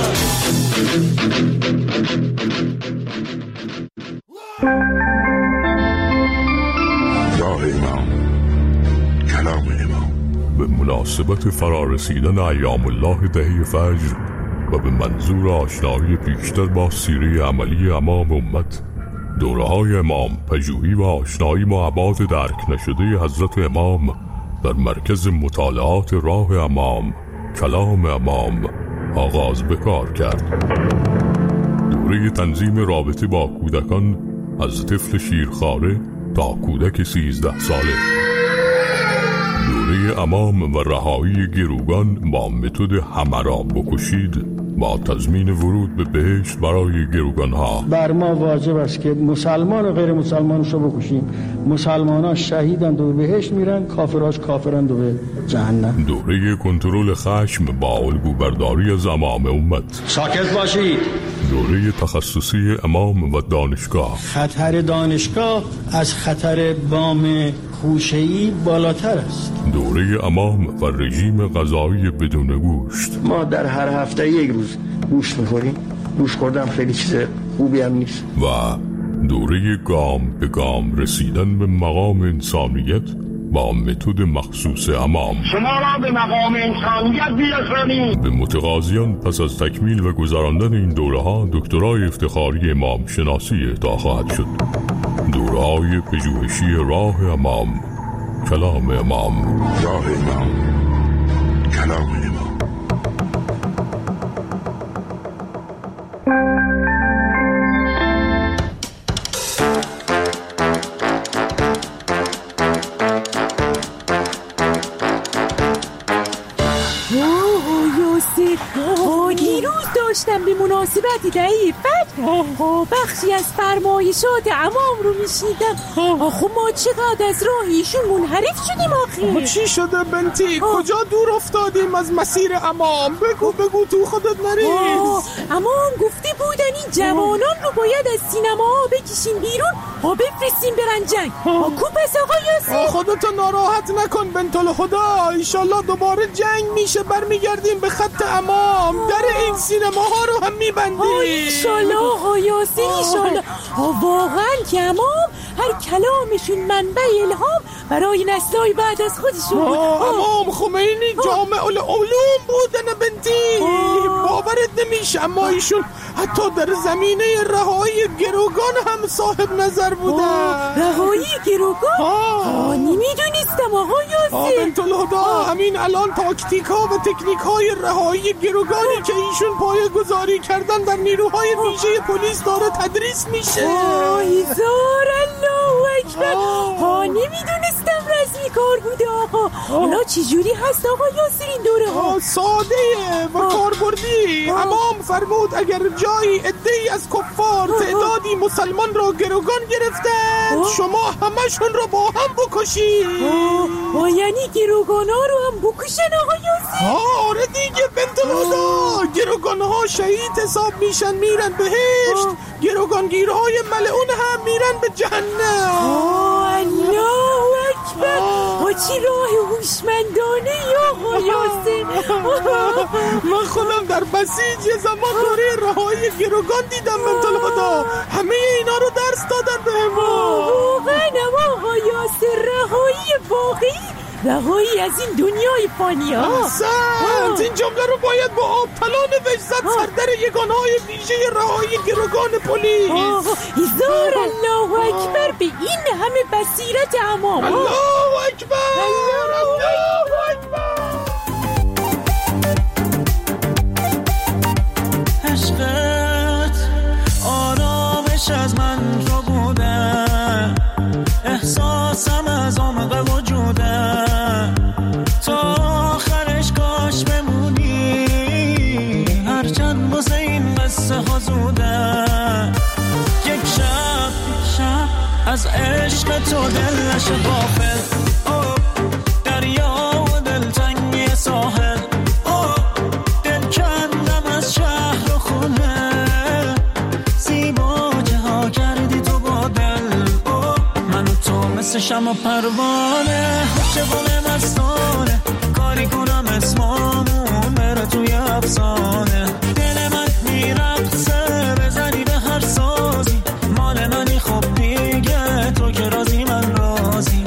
راه امام کلام امام به مناسبت فرارسیدن ایام الله دهه فجر و به منظور آشنایی بیشتر با سیره عملی امام امت دوره‌های امام پژوهی و آشنایی با ابعاد درک نشده حضرت امام در مرکز مطالعات راه امام کلام امام آغاز به کار کرد. دوره تنظیم رابطه با کودکان از طفل شیرخواره تا کودک سیزده ساله، دوره امام و رهایی گروگان با متد همه را بکشید با تضمین ورود به بهشت برای گروگان ها. بر ما واجب است که مسلمان و غیر مسلمانش رو بکشیم. مسلمان ها شهیدند و به بهشت میرن، کافراش کافرند و به جهنم. دوره کنترل خشم با الگو برداری از امام امت. ساکت باشید. دوره تخصصی امام و دانشگاه. خطر دانشگاه از خطر بام خوشه‌ای بالاتر است. دوره امام و رژیم غذایی بدون گوشت. ما در هر هفته یک روز گوشت میخوریم. گوشت خوردن خیلی چیز خوبی هم نیست. و دوره گام به گام رسیدن به مقام انسانیت با متد مخصوص امام. شما را به مقام انسانیت بیرسانید. به متقاضیان پس از تکمیل و گذراندن این دوره ها دکترای افتخاری امام شناسی اهدا خواهد شد. دوره های پژوهشی راه امام کلام امام. راه امام کلام امام. داشتم به مناسبت دهه فجر بخشی از فرمایشات امام رو میشیدم. آخه ما چقدر از راه ایشون منحرف شدیم آخه. چی شده بنتی؟ کجا دور افتادیم از مسیر امام؟ بگو بگو تو خودت نریز. امام گفته بودن این جوانان رو باید از سینماها بکشیم بیرون ها بفرستیم برن جنگ. کو پس آقا یاسین؟ خودتو ناراحت نکن بنت الهدا، ایشالله دوباره جنگ میشه برمیگردیم به خط امام. در این سینماها رو هم میبندیم ایشالله آقا یاسین ایشالله. واقعا که امام هر کلامشون منبع الهام برای نسل‌های بعد از خودشون بود. امام خمینی جامع العلوم بودن بنتی، باورت نمیشه، اما ایشون حتی در زمینه رهایی گروگان هم صاحب نظر بودن. رهایی گروگان؟ آه نمیدونستم آقا یاسر. بنت الهدا، همین الان تاکتیک ها و تکنیک های رهایی گروگانی که ایشون پایه گذاری کردن در نیروهای ویژه پلیس داره تدریس میشه. آه هزار الله اکبر. ها نمیدونستم رسمی کار بوده آقا. حالا چجوری هست آقا یاسر این دوره ها؟ ساده و کاربردی. امام فرمود اگر جایی عده‌ای از کفار تعدادی مسلمان را گروگان گرفتند، شما همشون را با هم بکشید. آه یعنی گروگان ها رو هم بکشن آقا یاسر؟ آره دیگه بنت الهدا، گروگان ها شهید حساب میشن میرن بهشت، گروگانگیرهای ملعون هم میرن به جهنم. آه الله اکبر. آه چی راه هوشمندانه یا آقا یاسر. من خودم در بسیج یه زمان دوره رهایی گروگان دیدم بنت الهدا، همه اینا رو درس دادن به ما. واقعا آقا یاسر رهایی واقعی، رهایی از این دنیای فانی ها. احسنت، این جمله رو باید با آبطلان وجزت سردر یگانهای ویژه رهایی گروگان پلیس. هزار الله اکبر به این همه بصیرت امام. الله اکبر، الله اکبر. عشقت آرامش از من رو بوده، احساسم از عمق وجوده، تا آخرش کاش بمونی، هرچند واسه این قصه ها زوده. یک شب شب از عشق تو دل نشه غافل، دریا و دلتنگی ساحل، دل کندم از شهر و خونه، زیبا جها کردی تو با دل، من و تو مثل شمع و پروانه، شغل مستانه، کاری کنم اسمامون بره توی افسانه، دل من میرقصه بزنی به هر سازی، مال منی خب دیگه تو که راضی من راضی.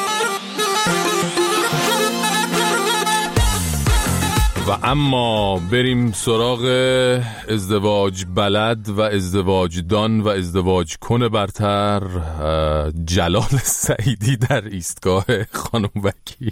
و اما بریم سراغ ازدواج بلد و ازدواج دان و ازدواج کن برتر جلال سعیدی در ایستگاه خانم وکیل.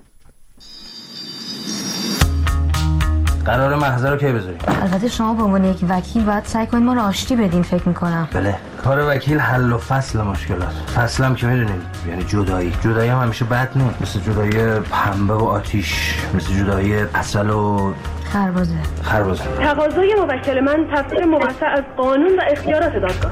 قرار محضر رو کی بذاریم؟ البته شما به عنوان یک وکیل باید سعی کنید ما رو آشتی بدین فکر میکنم. بله، کار وکیل حل و فصل مشکلات. فصل هم که میدونید یعنی جدایی. جدایی هم همیشه بد نیست، مثل جدایی پنبه و آتیش، مثل جدایی عسل و خربزه. خربزه. تقاضای موکل من تفسیر موسع از قانون و اختیارات دادگاه.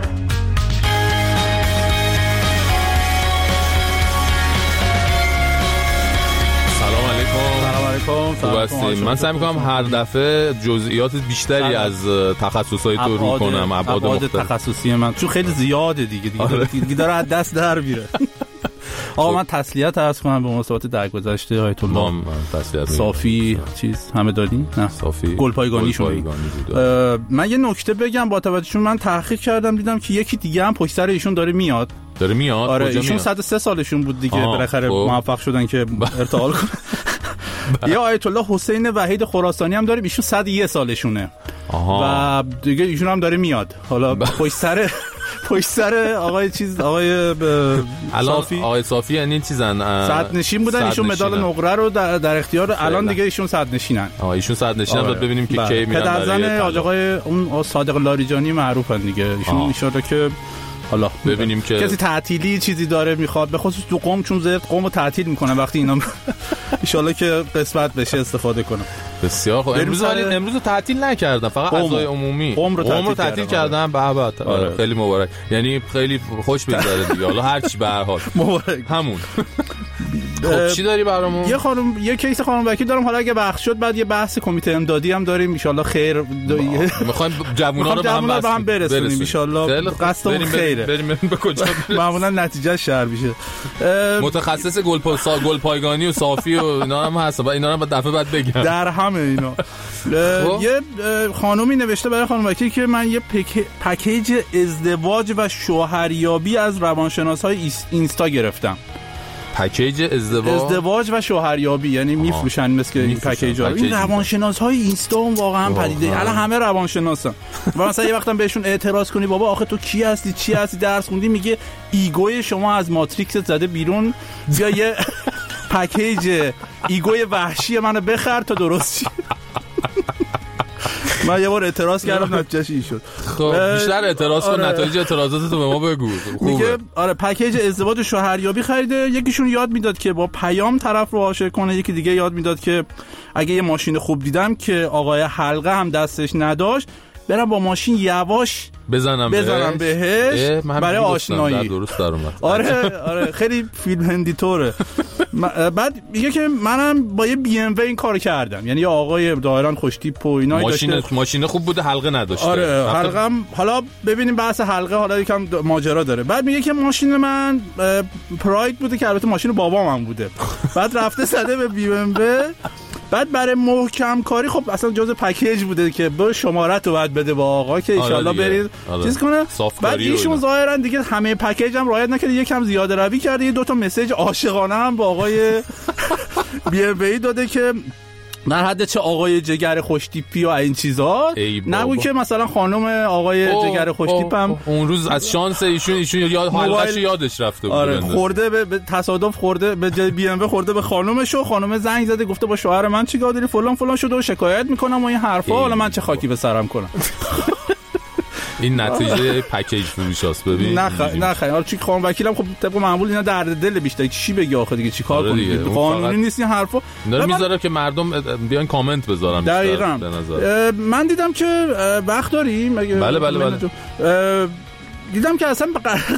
خوب هستیم. من سعی میکنم هر دفعه جزئیات بیشتری از تخصصهای تو رو کنم، ابعاد مختلف تخصصی من چون خیلی زیاده دیگه دیگه, آره. دیگه داره از دست در میره. آقا من تسلیت عرض کنم به مناسبت درگذشته آیت الله صافی چیز همه دادین؟ نه صافی گلپایگانی شون. من یه نکته بگم با توجه چون من تحقیق کردم دیدم که یکی دیگه هم پشت سر ایشون داره میاد. داره میاد؟ آره ایشون صد و سه سالشون بود دیگه، بالاخره موفق شدن که ارتحال کنن. یا آیت الله حسین وحید خراسانی هم داریم، ایشون صد و یک سالشونه. آها. و دیگه ایشون هم داره میاد. حالا پشت سر پشت سر آقای چیز آقای صافی، آقای صافی یعنی چیزن صد نشین بودن، ایشون مدال نقره رو در, در اختیار الان دیگه ایشون صد نشینن. آها ایشون صد نشینن. بعد ببینیم که کی میرن. پدرزن آقای اون صادق لاریجانی معروفن دیگه ایشون. ان شاءالله که حالا ببینیم که کسی تعطیلی چیزی داره میخواد، به خصوص تو قم چون زرد قم رو تعطیل میکنن وقتی اینا ان شاءالله که قسمت بشه استفاده کنم. بسیار خوب. امروز ولی امروز رو تعطیل نکردن، فقط اعضای عمومی قم رو تعطیل, تعطیل کردن. به به آره. خیلی مبارک، یعنی خیلی خوش بگذره دیگه. حالا هر چی به هر حال مبارک همون. خب چی داری برامون؟ یه خانم یه کیس خانم وکیل دارم، حالا اگه وقت شد بعد یه بحث کمیته امدادی هم داریم ان شاء الله خیر. میخوایم جوونا رو به هم به هم برسونیم ان شاء الله. قصدمون خیره. بریم به کجا؟ معمولا نتیجه شهر میشه. متخصص گل پا گل پایگانی و صافی و اینا هم هست. اینا رو دفعه بعد بگم. در همه اینا. یه خانومی نوشته برای خانم وکیل که من یه پکیج ازدواج و شوهریابی از روانشناس‌های اینستا گرفتم. پکیج ازدواج ازدواج و شوهریابی، یعنی میفروشن مثل این پکیج‌ها. این روانشناس‌های اینستا هم واقعا پدیده، الان همه روانشناسن. و مثلا یه وقتم بهشون اعتراض کنی بابا آخه تو کی هستی چی هستی درس خوندی، میگه ایگوی شما از ماتریکس زده بیرون، بیا یه پکیج ایگوی وحشی منو بخر تا درست شی. من یه بار اعتراض کردم نتیجهش این شد. خب بیشتر اعتراض کن، نتایج اعتراضاتتو به ما بگو. میگه آره پکیج ازدواج و شوهریابی خریده. یکیشون یاد میداد که با پیام طرف رو عاشق کنه، یکی دیگه یاد میداد که اگه یه ماشین خوب دیدم که آقای حلقه هم دستش نداشت برم با ماشین یواش بزنم بزنم بهش, بهش برای آشنایی. درست در اومد. آره آره خیلی فیلم هندی طوره. بعد میگه که منم با یه بی ام وی این کارو کردم، یعنی آقای ظاهرا خوش تیپ و اینا ماشین داشته. ماشین خوب بوده حلقه نداشته. آره حلقه هم حالا ببینیم بحث حلقه حالا یکم ماجرا داره. بعد میگه که ماشین من پراید بوده که البته ماشین بابام بوده. بعد رفته زده به بی ام وی. بعد برای محکم کاری خب اصلا جزء پکیج بوده که به شمارت رو باید بده با آقا که ان شاءالله برید چیز کنه. بعد ایشون ظاهرا دیگه همه پکیج هم رعایت نکرده، یکم زیاده روی کرده، یه دو تا مسیج عاشقانه هم با آقای بی ام وی داده که در حد چه آقای جگر خوش تیپی و این چیزا، نگو که مثلا خانم آقای جگر خوش تیپ هم اون روز از شانس ایشون ایشون یاد حلقه‌شو یادش رفته بود. آره خورده به, به تصادف خورده به جای بی ام و خورده به خانومش و خانم زنگ زده گفته با شوهر من چیکار داری فلان فلان شده و شکایت میکنم و این حرفا، حالا من چه خاکی به سرم کنم. این نتیجه پکیج فروشاست. ببین نه خ... نه خیلی حالا چی خانم وکیلم خب طبق معمول اینا درد دل بیشتر چی بگی آخه دیگه چیکار آره کنی قانونی نیست این حرفا. داره میذاره که مردم بیان کامنت بذارن. دقیقاً من دیدم که وقت داریم. بله بله بله دیدم که اصلا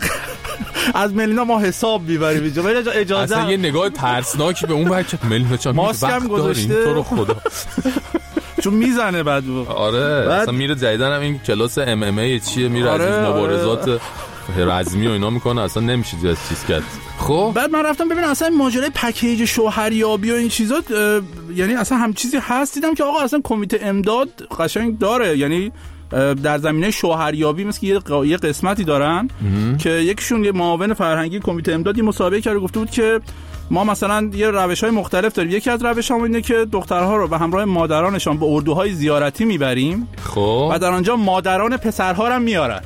از ملینا ما حساب می‌بریم اینجا. اجازه اصلا یه نگاه ترسناکی به اون بچه ملینا چا ماسکم گذاشته تو رو خدا چون میزنه بعد. آره بعد... اصلا میره جدیدن هم این کلاس ام ام ای چیه میره آره، از این مبارزات آره. رزمی و اینا میکنه، اصلا نمیشه چیز کرد. خب بعد من رفتم ببینم اصلا ماجرای پکیج شوهریابی و این چیزا یعنی اصلا هم چیزی هست. دیدم که آقا اصلا کمیته امداد قشنگ داره، یعنی در زمینه شوهریابی مثل یه یه قسمتی دارن مم. که یکیشون یه معاون فرهنگی کمیته امدادی مسابقه کرده گفته بود که ما مثلا یه روش‌های مختلف داریم. یکی از روش‌ها اینه که دخترها رو به همراه مادرانشان به اردوهای زیارتی میبریم. خب و در آنجا مادران پسرها رو میارن.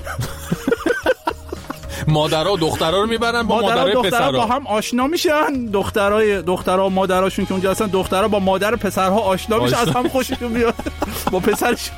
مادرها و دخترها رو میبرن با مادرای پسرها با هم آشنا میشن. دخترای دخترها و مادراشون که اونجا هستن دخترها با مادر پسرها آشنا میشن، از هم خوششون میاد با پسرش.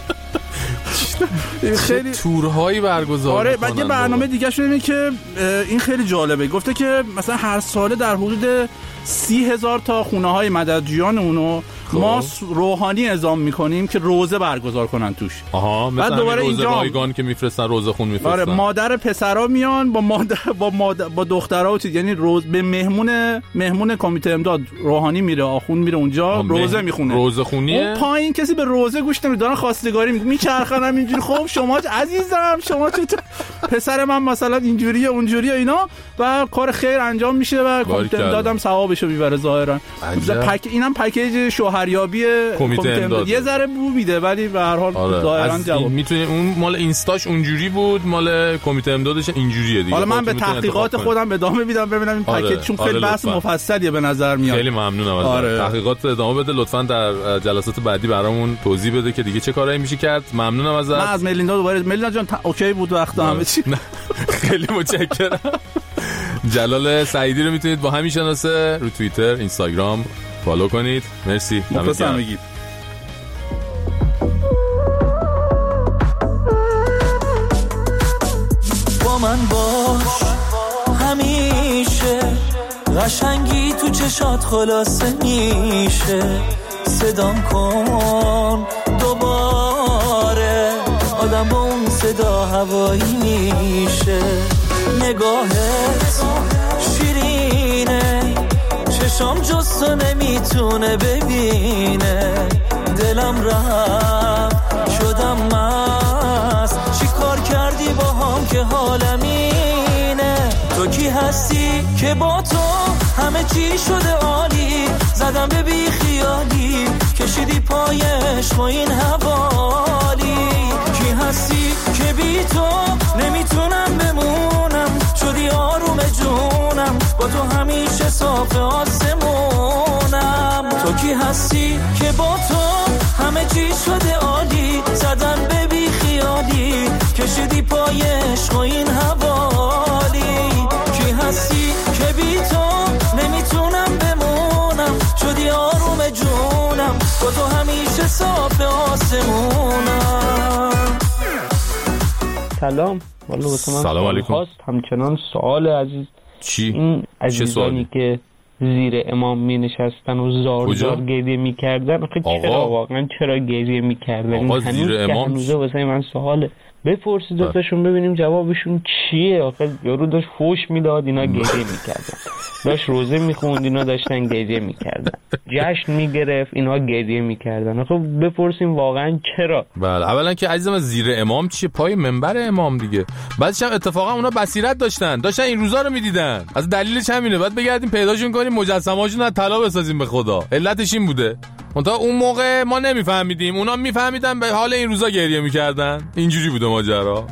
خیلی تورهایی برگزار آره. بعد یه برنامه دیگه شده اینه که این خیلی جالبه، گفته که مثلا هر ساله در حدود سی هزار تا خونه های مددجویان اونو ما روحانی اعزام میکنیم که روزه برگزار کنن توش. آها مثلا دوباره روزه رایگان که میفرستن روزه خون میفرستن. آره مادر پسرا میان با مادر با مادر با دخترا و چیز، یعنی روز به مهمون مهمون کمیته امداد روحانی میره، آخون میره اونجا روزه میخونه. روزه خونیه. اون پایین کسی به روزه گوش نمیدن، خواستگاری میچرخنم اینجوری. خب شما عزیزم شما چطور پسر من مثلا اینجوریه اونجوریه اینا و کار خیر انجام میشه و کمیته امدادم ثوابشو میبره ظاهرا. پک اینم پکیج شوهریابی کمیته امداد یه ذره بو میده ولی به هر حال آره. ظاهرا جواب میتونه. اون مال اینستاش اونجوری بود، مال کمیته امدادش اینجوریه دیگه. حالا من به تحقیقات خودم ادامه میدم ببینم این آره. پکیج چون خیلی آره بحث مفصلیه به نظر میاد. خیلی ممنونم ازت. آره. تحقیقات ادامه بده لطفاً، در جلسات بعدی برامون توضیح بده که دیگه چه کارایی میشه کرد. ممنونم ازت. من از ملینا دوباره ملینا جان تا... اوکی بود وقت همه چی. خیلی متشکرم. جلال سعیدی رو میتونید با همین شناسه رو توییتر اینستاگرام فالو کنید. مرسی. مخلصم میگید. با من باش همیشه، قشنگی تو چشات خلاصه میشه. صدام کن دوباره، آدم با اون صدا هوایی میشه. نگاهت شیرینه، چشام جز تو نمیتونه ببینه، دلم رفت شدم مست، چی کار کردی با هم که حالم اینه؟ تو کی هستی که با تو همه چی شده عالی، زدم به بی خیالی کشیدی پایش با این حوالی. کی هستی که بی تو نمیتونم بمونم، شدی آروم جونم با تو همیشه صاف آسمونم. تو کی هستی که با تو همه چی شده عالی، زدم به بی خیالی کشیدی پایش با این حوالی. کی هستی که بی تو نمیتونم بمونم، شدی آروم جونم با تو همیشه صاف آسمونم. سلام. سلام علیکم. همچنان سوال عزیز، چی؟ این عزیزانی که زیر امام می نشستن و زار زار گریه می کردن، آخه چرا واقعا چرا گریه می کردن؟ آقا زیر امام هنوزه واسه من سواله، بپرسید دوتاشون ببینیم جوابشون چیه. آخه یارو داشت فوش میداد اینا گریه میکردن، داشت روزه میخوند اینا داشتن گریه میکردن، جشن میگرفت اینا گریه میکردن. آخه بپرسیم واقعا چرا. بله اولا که عزیزم زیر امام چیه؟ پای منبر امام دیگه. بعدش هم اتفاقا اونا بصیرت داشتن داشتن این روزا رو میدیدن، از دلیلش همینه. بعد بگردیم پیداشون کنیم مجسمه‌هاشون از طلا بسازیم به خدا. علتش این بوده. منتها اون موقع ما نمیفهمیدیم، اونا میفهمیدن، به حال این روزا گریه میکردن. اینجوری بوده ماجرا.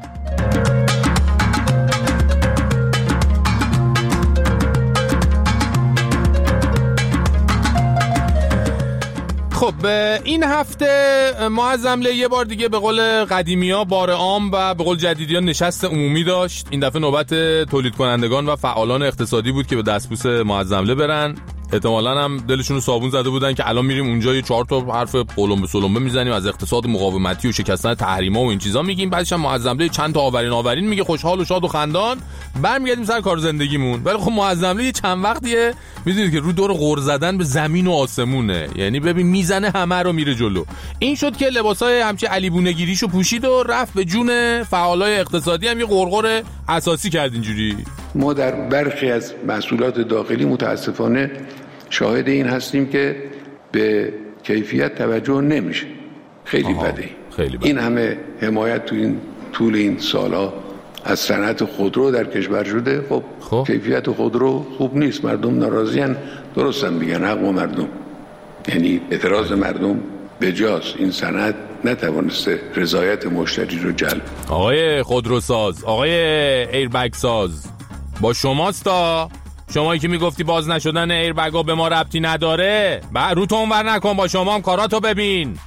خب این هفته معظمله یه بار دیگه به قول قدیمی‌ها بار عام و به قول جدیدی‌ها نشست عمومی داشت. این دفعه نوبت تولید کنندگان و فعالان اقتصادی بود که به دستبوس معظمله برن. احتمالاً هم دلشون رو صابون زده بودن که الان میریم اونجا یه چهار تا حرف قلمبه سلمبه میزنیم، از اقتصاد مقاومتی و شکستن تحریما و این چیزا میگیم. بعدش هم معظمله چند تا آورین آورین میگه، خوشحال و شاد و خندان برمیگردیم سر کار زندگیمون. ولی خب معظمله یه چند وقتیه میدونید که رو دور غر زدن به زمین و آسمونه، یعنی ببین میزنه همه رو میره جلو. این شد که لباسای همچین علی بونه گیریشو پوشید و رفت به جون فعالای اقتصادی هم یه غرغر اساسی کرد. اینجوری ما در برخی از محصولات داخلی متاسفانه شاهد این هستیم که به کیفیت توجه نمیشه. خیلی بده. خیلی بده. این همه حمایت تو این طول این سالها از صنعت خودرو در کشور شده. خب, خب کیفیت خودرو خوب نیست، مردم ناراضیان، درستن میگن، حق و مردم، یعنی اعتراض مردم بجاست. این صنعت نتوانسته رضایت مشتری رو جلب. آقای خودروساز، آقای ایربگ ساز، با شماستا. شمایی که میگفتی باز نشدن ایربگا به ما ربطی نداره، بعد رو تو اونور نکن، با شما هم کاراتو ببین.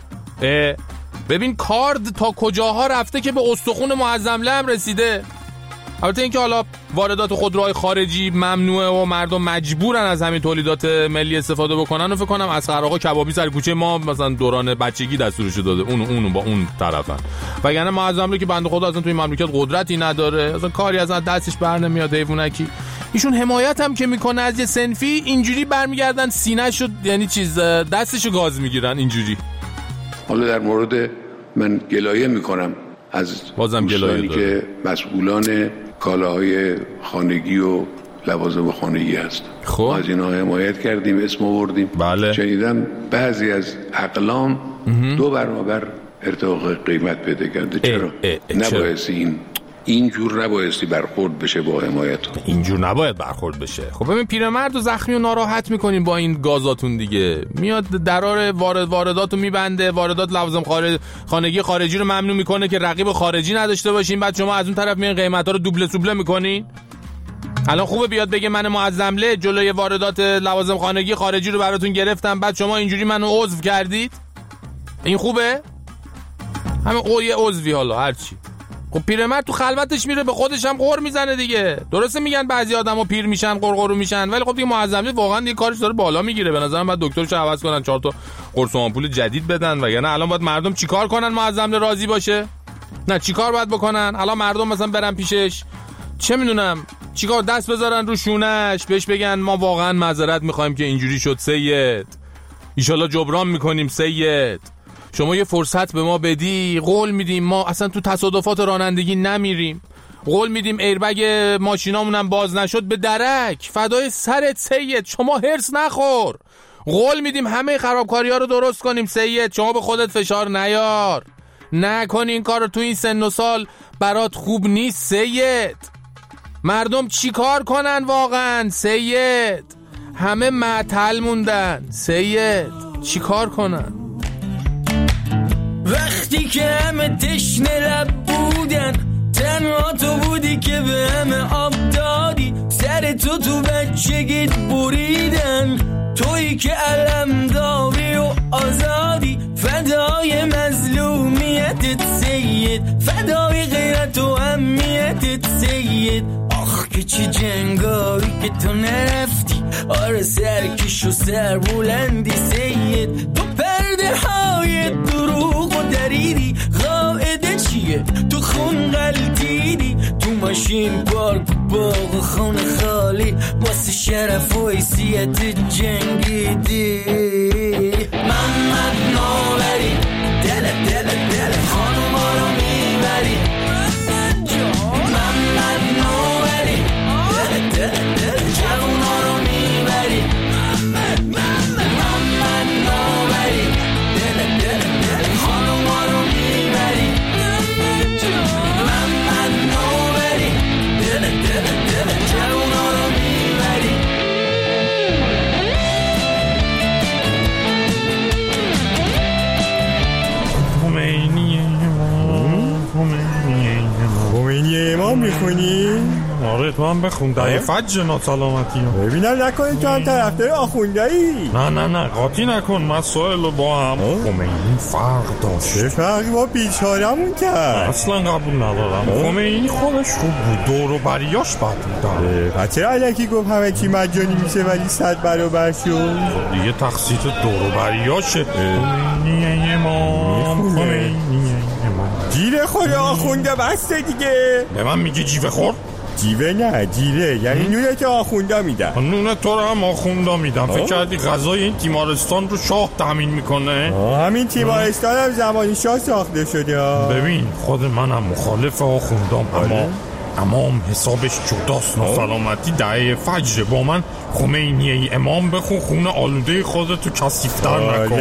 ببین کارد تا کجاها رفته که به استخون معظمله هم رسیده. البته اینکه حالا واردات خودروهای خارجی ممنوعه و مردم مجبورن از همین تولیدات ملی استفاده بکنن و فکر کنم اسقر آقا کبابی سر کوچه ما مثلا دوران بچگی دستورشو داده، اون اون با اون طرفن. وگرنه معظمله که بنده خدا اصلا توی این مملکت قدرتی نداره، اصلا کاری از دستش بر نمیاد، حیوانکی. ایشون حمایت هم که میکنه از یه صنفی، اینجوری برمیگردن سینه‌شو یعنی چیز دستشو گاز میگیرن اینجوری. حالا در مورد من گلایه میکنم از بازم گلایه که مسئولان کالاهای خانگی و لوازم خانگی هست. خب از اینا حمایت کردیم، اسم آوردیم. بله. شنیدم بعضی از اقلام دو برابر ارتقا قیمت پیدا کرده. چرا؟ نبایستی این اینجور نبایستی برخورد بشه با حمایت. اینجور نباید برخورد بشه. خب ببین پیرمرد و زخمی و ناراحت میکنین با این گازاتون دیگه. میاد درار وارد وارداتو میبنده، واردات لوازم خارج خانگی خارجی رو ممنوع میکنه که رقیب خارجی نداشته باشین. بعد شما از اون طرف میان قیمتا رو دوبله سوبله میکنین. الان خوبه بیاد بگه من معظمله جلوی واردات لوازم خانگی خارجی رو براتون گرفتم، بعد شما اینجوری منو عضو کردید. این خوبه؟ همه قوی عضوی حالا هر چی. خب پیرمرد تو خلوتش میره به خودش هم قور میزنه دیگه. درسته میگن بعضی آدما پیر میشن قرقرو میشن، ولی خب دیگه معظمله واقعا دیگه کارش داره بالا میگیره. به نظرم بعد دکترشو عوض کنن، چهار تا قرص و آمپول جدید بدن. وگرنه الان باید مردم چیکار کنن معظمله راضی باشه؟ نه چیکار باید بکنن؟ الان مردم مثلا برن پیشش، چه میدونم چیکار، دست بذارن رو شونش بهش بگن ما واقعا معذرت میخوایم که اینجوری شد سید، ایشالله جبران میکنیم سید، شما یه فرصت به ما بدی، قول میدیم ما اصلا تو تصادفات رانندگی نمیریم، قول میدیم ایربگ ماشینامونم باز نشد به درک. فدای سرت سید، شما هرس نخور. قول میدیم همه خرابکاری ها رو درست کنیم سید، شما به خودت فشار نیار. نکن این کار رو تو این سن و سال، برات خوب نیست سید. مردم چی کار کنن واقعا سید؟ همه معطل موندن سید، چی کار کنن؟ وقتی که همه تشنه لب بودن، تنها تو بودی که به همه آب دادی. سر تو تو بچگیت بریدن، تویی که علم داری و آزادی. فدای مظلومیتت سید، فدای غیرت و اهمیتت سید. آخ که چه جنگاری که تو نرفتی، آره سرکش و سر بلندی سید. تو پرده های دروغ و دریدی، قاعده چیه تو خون غلطیدی. تو ماشین پارک باغ خونه خالی، واسه شرف و حیثیت جنگیدی. محمد نوبری دل دل دل خانوما رو میبری. محمد نوبری دل دل دل جوونا رو میبری. محمد نوبری دل دل دل خانوما رو میبری. محمد نوبری دل دل دل جوونا رو میبری. خمینی امام، خمینی امام میخونی؟ آره تو هم بخون، دعیه فجر ناسلامتی هم. ببینم نکنی تو هم طرفدار آخوندایی؟ نه نه نه قاطی نکن، مسائل رو با هم. خمینی فرق داشت. چه فرقی با بیچارمون کرد؟ اصلا قبول ندارم. خمینی خودش خوب بود، دور و بریاش بد بودن. پس چرا علکی گفت همه چی مجانی میشه ولی صد برابر شد؟ دیگه تقصیر دور و بریاشه. خمینی امام، خمینی امام. جیره خود آخونده بسته دیگه. به من میگی جیوه خور؟ جیوه نه جیره، یعنی نونه که آخونده میدن. نونه تو رو هم آخونده میدن. فکر کردی غذای این تیمارستان رو شاه تامین میکنه؟ همین تیمارستان هم زمانی شاه ساخته شده. ببین خود منم مخالف آخوندم، اما امام حسابش جداست. ناسلامتی دعیه فجر. با من خمینی امام بخون، خونه آلوده خودتو کثیف‌تر نکن.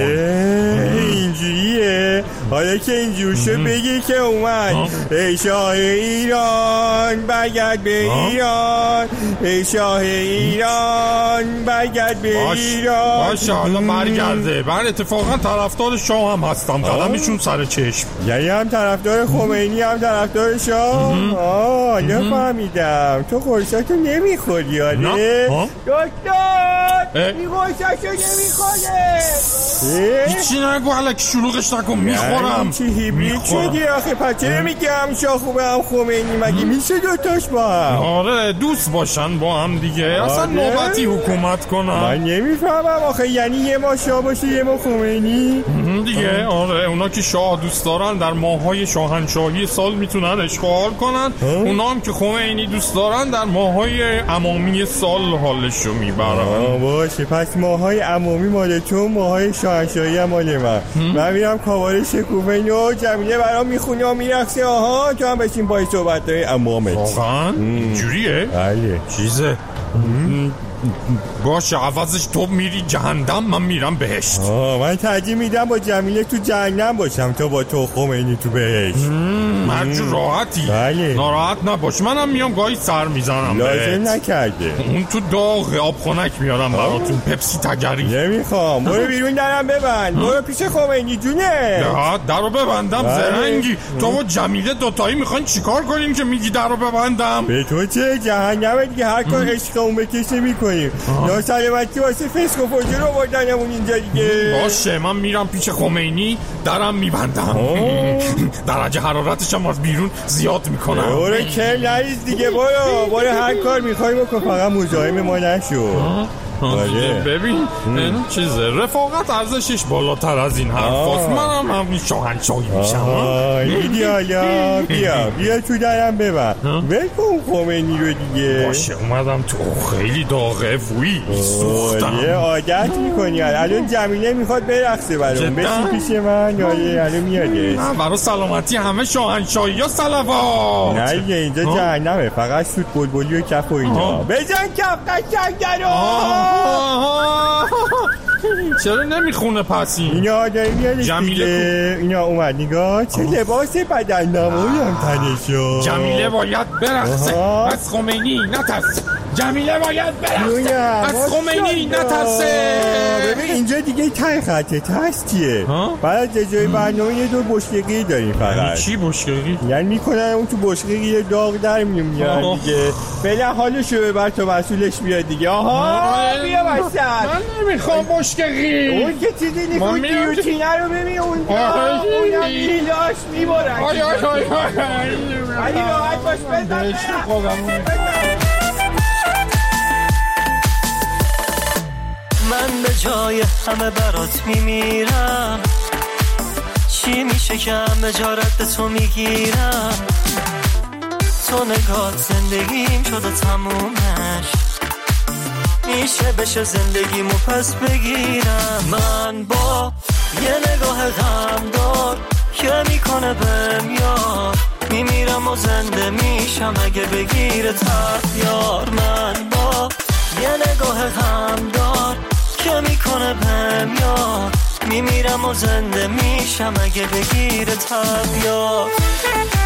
اینجوریه. حالا که اینجور شد بگی که اومد ای شاه ایران برگرد به ایران، ای شاه ایران برگرد به ایران. باشه حالا برگرده. من اتفاقا طرفدار شاه هم هستم، قدمشون سر چشم. یعنی هم طرفدار خمینی هم طرفدار شاه؟ آه نفهمیدم. تو قرصاتو نمیخوری آره؟ دکتر این قرصاتو نمیخوره. هیچی نگو علکی شلوغش نکن، میخورم. چی هیبرید شدی آخه؟ پس چرا میگم شاه خوبه هم خمینی؟ مگه میشه دوتاش با هم؟ آره دوست باشن با هم دیگه. اصلا نوبتی حکومت کنن. من نمیفهمم آخه، یعنی یه ما شاه باشه یه ما خمینی دیگه. آره اونا که شاه دوست دارن در ماهای شاهنشاهی سال میتونن اشغال کنن، اونا هم که خمینی دوست دارن در ماهای امامی سال حالشو میبرن. باشه پس ماهای امامی مال تو، ماهای شاهنشاهی هم مال من. من میرم کاوال شکوفه و جمیله برام میخونه و میرقصه. آها تو هم بشین پای صحبت‌های امامت. واقعا اینجوریه؟ بله. چیزه باشه عوضش تو میری جهنم، من میرم بهشت. آه من ترجیح میدم با جمیله تو جهنم باشم تا با تو خمینی تو بهشت. مرجو راحتی. بله. ناراحت نباش، منم میام گاهی سر میزنم. لازم نکرده. اون تو داغ آب خنک میارم براتون، پپسی تگری. نمیخوام. برو بیرون درم ببند. برو پیش خمینی جونه. درو ببندم زرنگی. تو و جمیله دوتایی میخواین چیکار کنین که میگی درو ببندم؟ به تو چه؟ جهنم دیگه، هر کار عشق اون بکشه میکنیم. ناسلامتی واسه فسق و فجور رو بردنمون اینجا دیگه. باشه من میرم پیش خمینی، درم میبندم. درجه حرارتش هم از بیرون زیاد میکنم. برو کم نریز دیگه. برو برو هر کار میخوای بکن، فقط مزاحم ما نشو. ببین این چیزه رفاقت ارزشش بالاتر از این حرفاست. منم همین شاهنشاهی میشم. ایدیالا بیا بیا تو درم ببر بکن خمینی رو دیگه. باشه اومدم تو. خیلی داغه وی سوختم. یه عادت میکنی. الان جمیله میخواد برقصه برام. بشین پیش من یا الان میادش. نه برای سلامتی همه شاهنشاهی یا سلوات. نه دیگه اینجا جهنمه. فقط سوت بلبلی و کف و اینا. بزن کف قشنگ رو. چرا نمیخونه پس این؟ اینا داری میادش دیگه. اینا اومد نگاه چه لباس بدن نمایی هم تنشو. جمیله باید برقصه از خمینی نترسه. جمیله باید برقصه از خمینی نترسه. ببین اینجا دیگه تای خطه تستیه. بعد از جای برنامه یه دور بشقیقی داریم فقط. چی بشقیقی؟ یعنی میکنن اون تو بشقیقی یه داغ در میون دیگه. فعلا حالشو ببر تا مسئولش بیاد دیگه. آها بیا وسط. من نمیخوام بشقیقی. اون که چیزی نیفون گیوتینه رو ببین اونجا. اونم میلاش میبارن. آی آی آی علی راحت باش بزن. من به جای همه برات میمیرم. چی میشه که همه جا رد تو میگیرم. تو نگات زندگیم شده تمومش. میشه بشه زندگیمو پس بگیرم. من با یه نگاه غمدار که میکنه بهم یار. میمیرم و زنده میشم اگه بگیره تفیار. من با یه نگاه غمدار که میکنه بهم یار. میمیرم و زنده میشم اگه بگیره تفیار.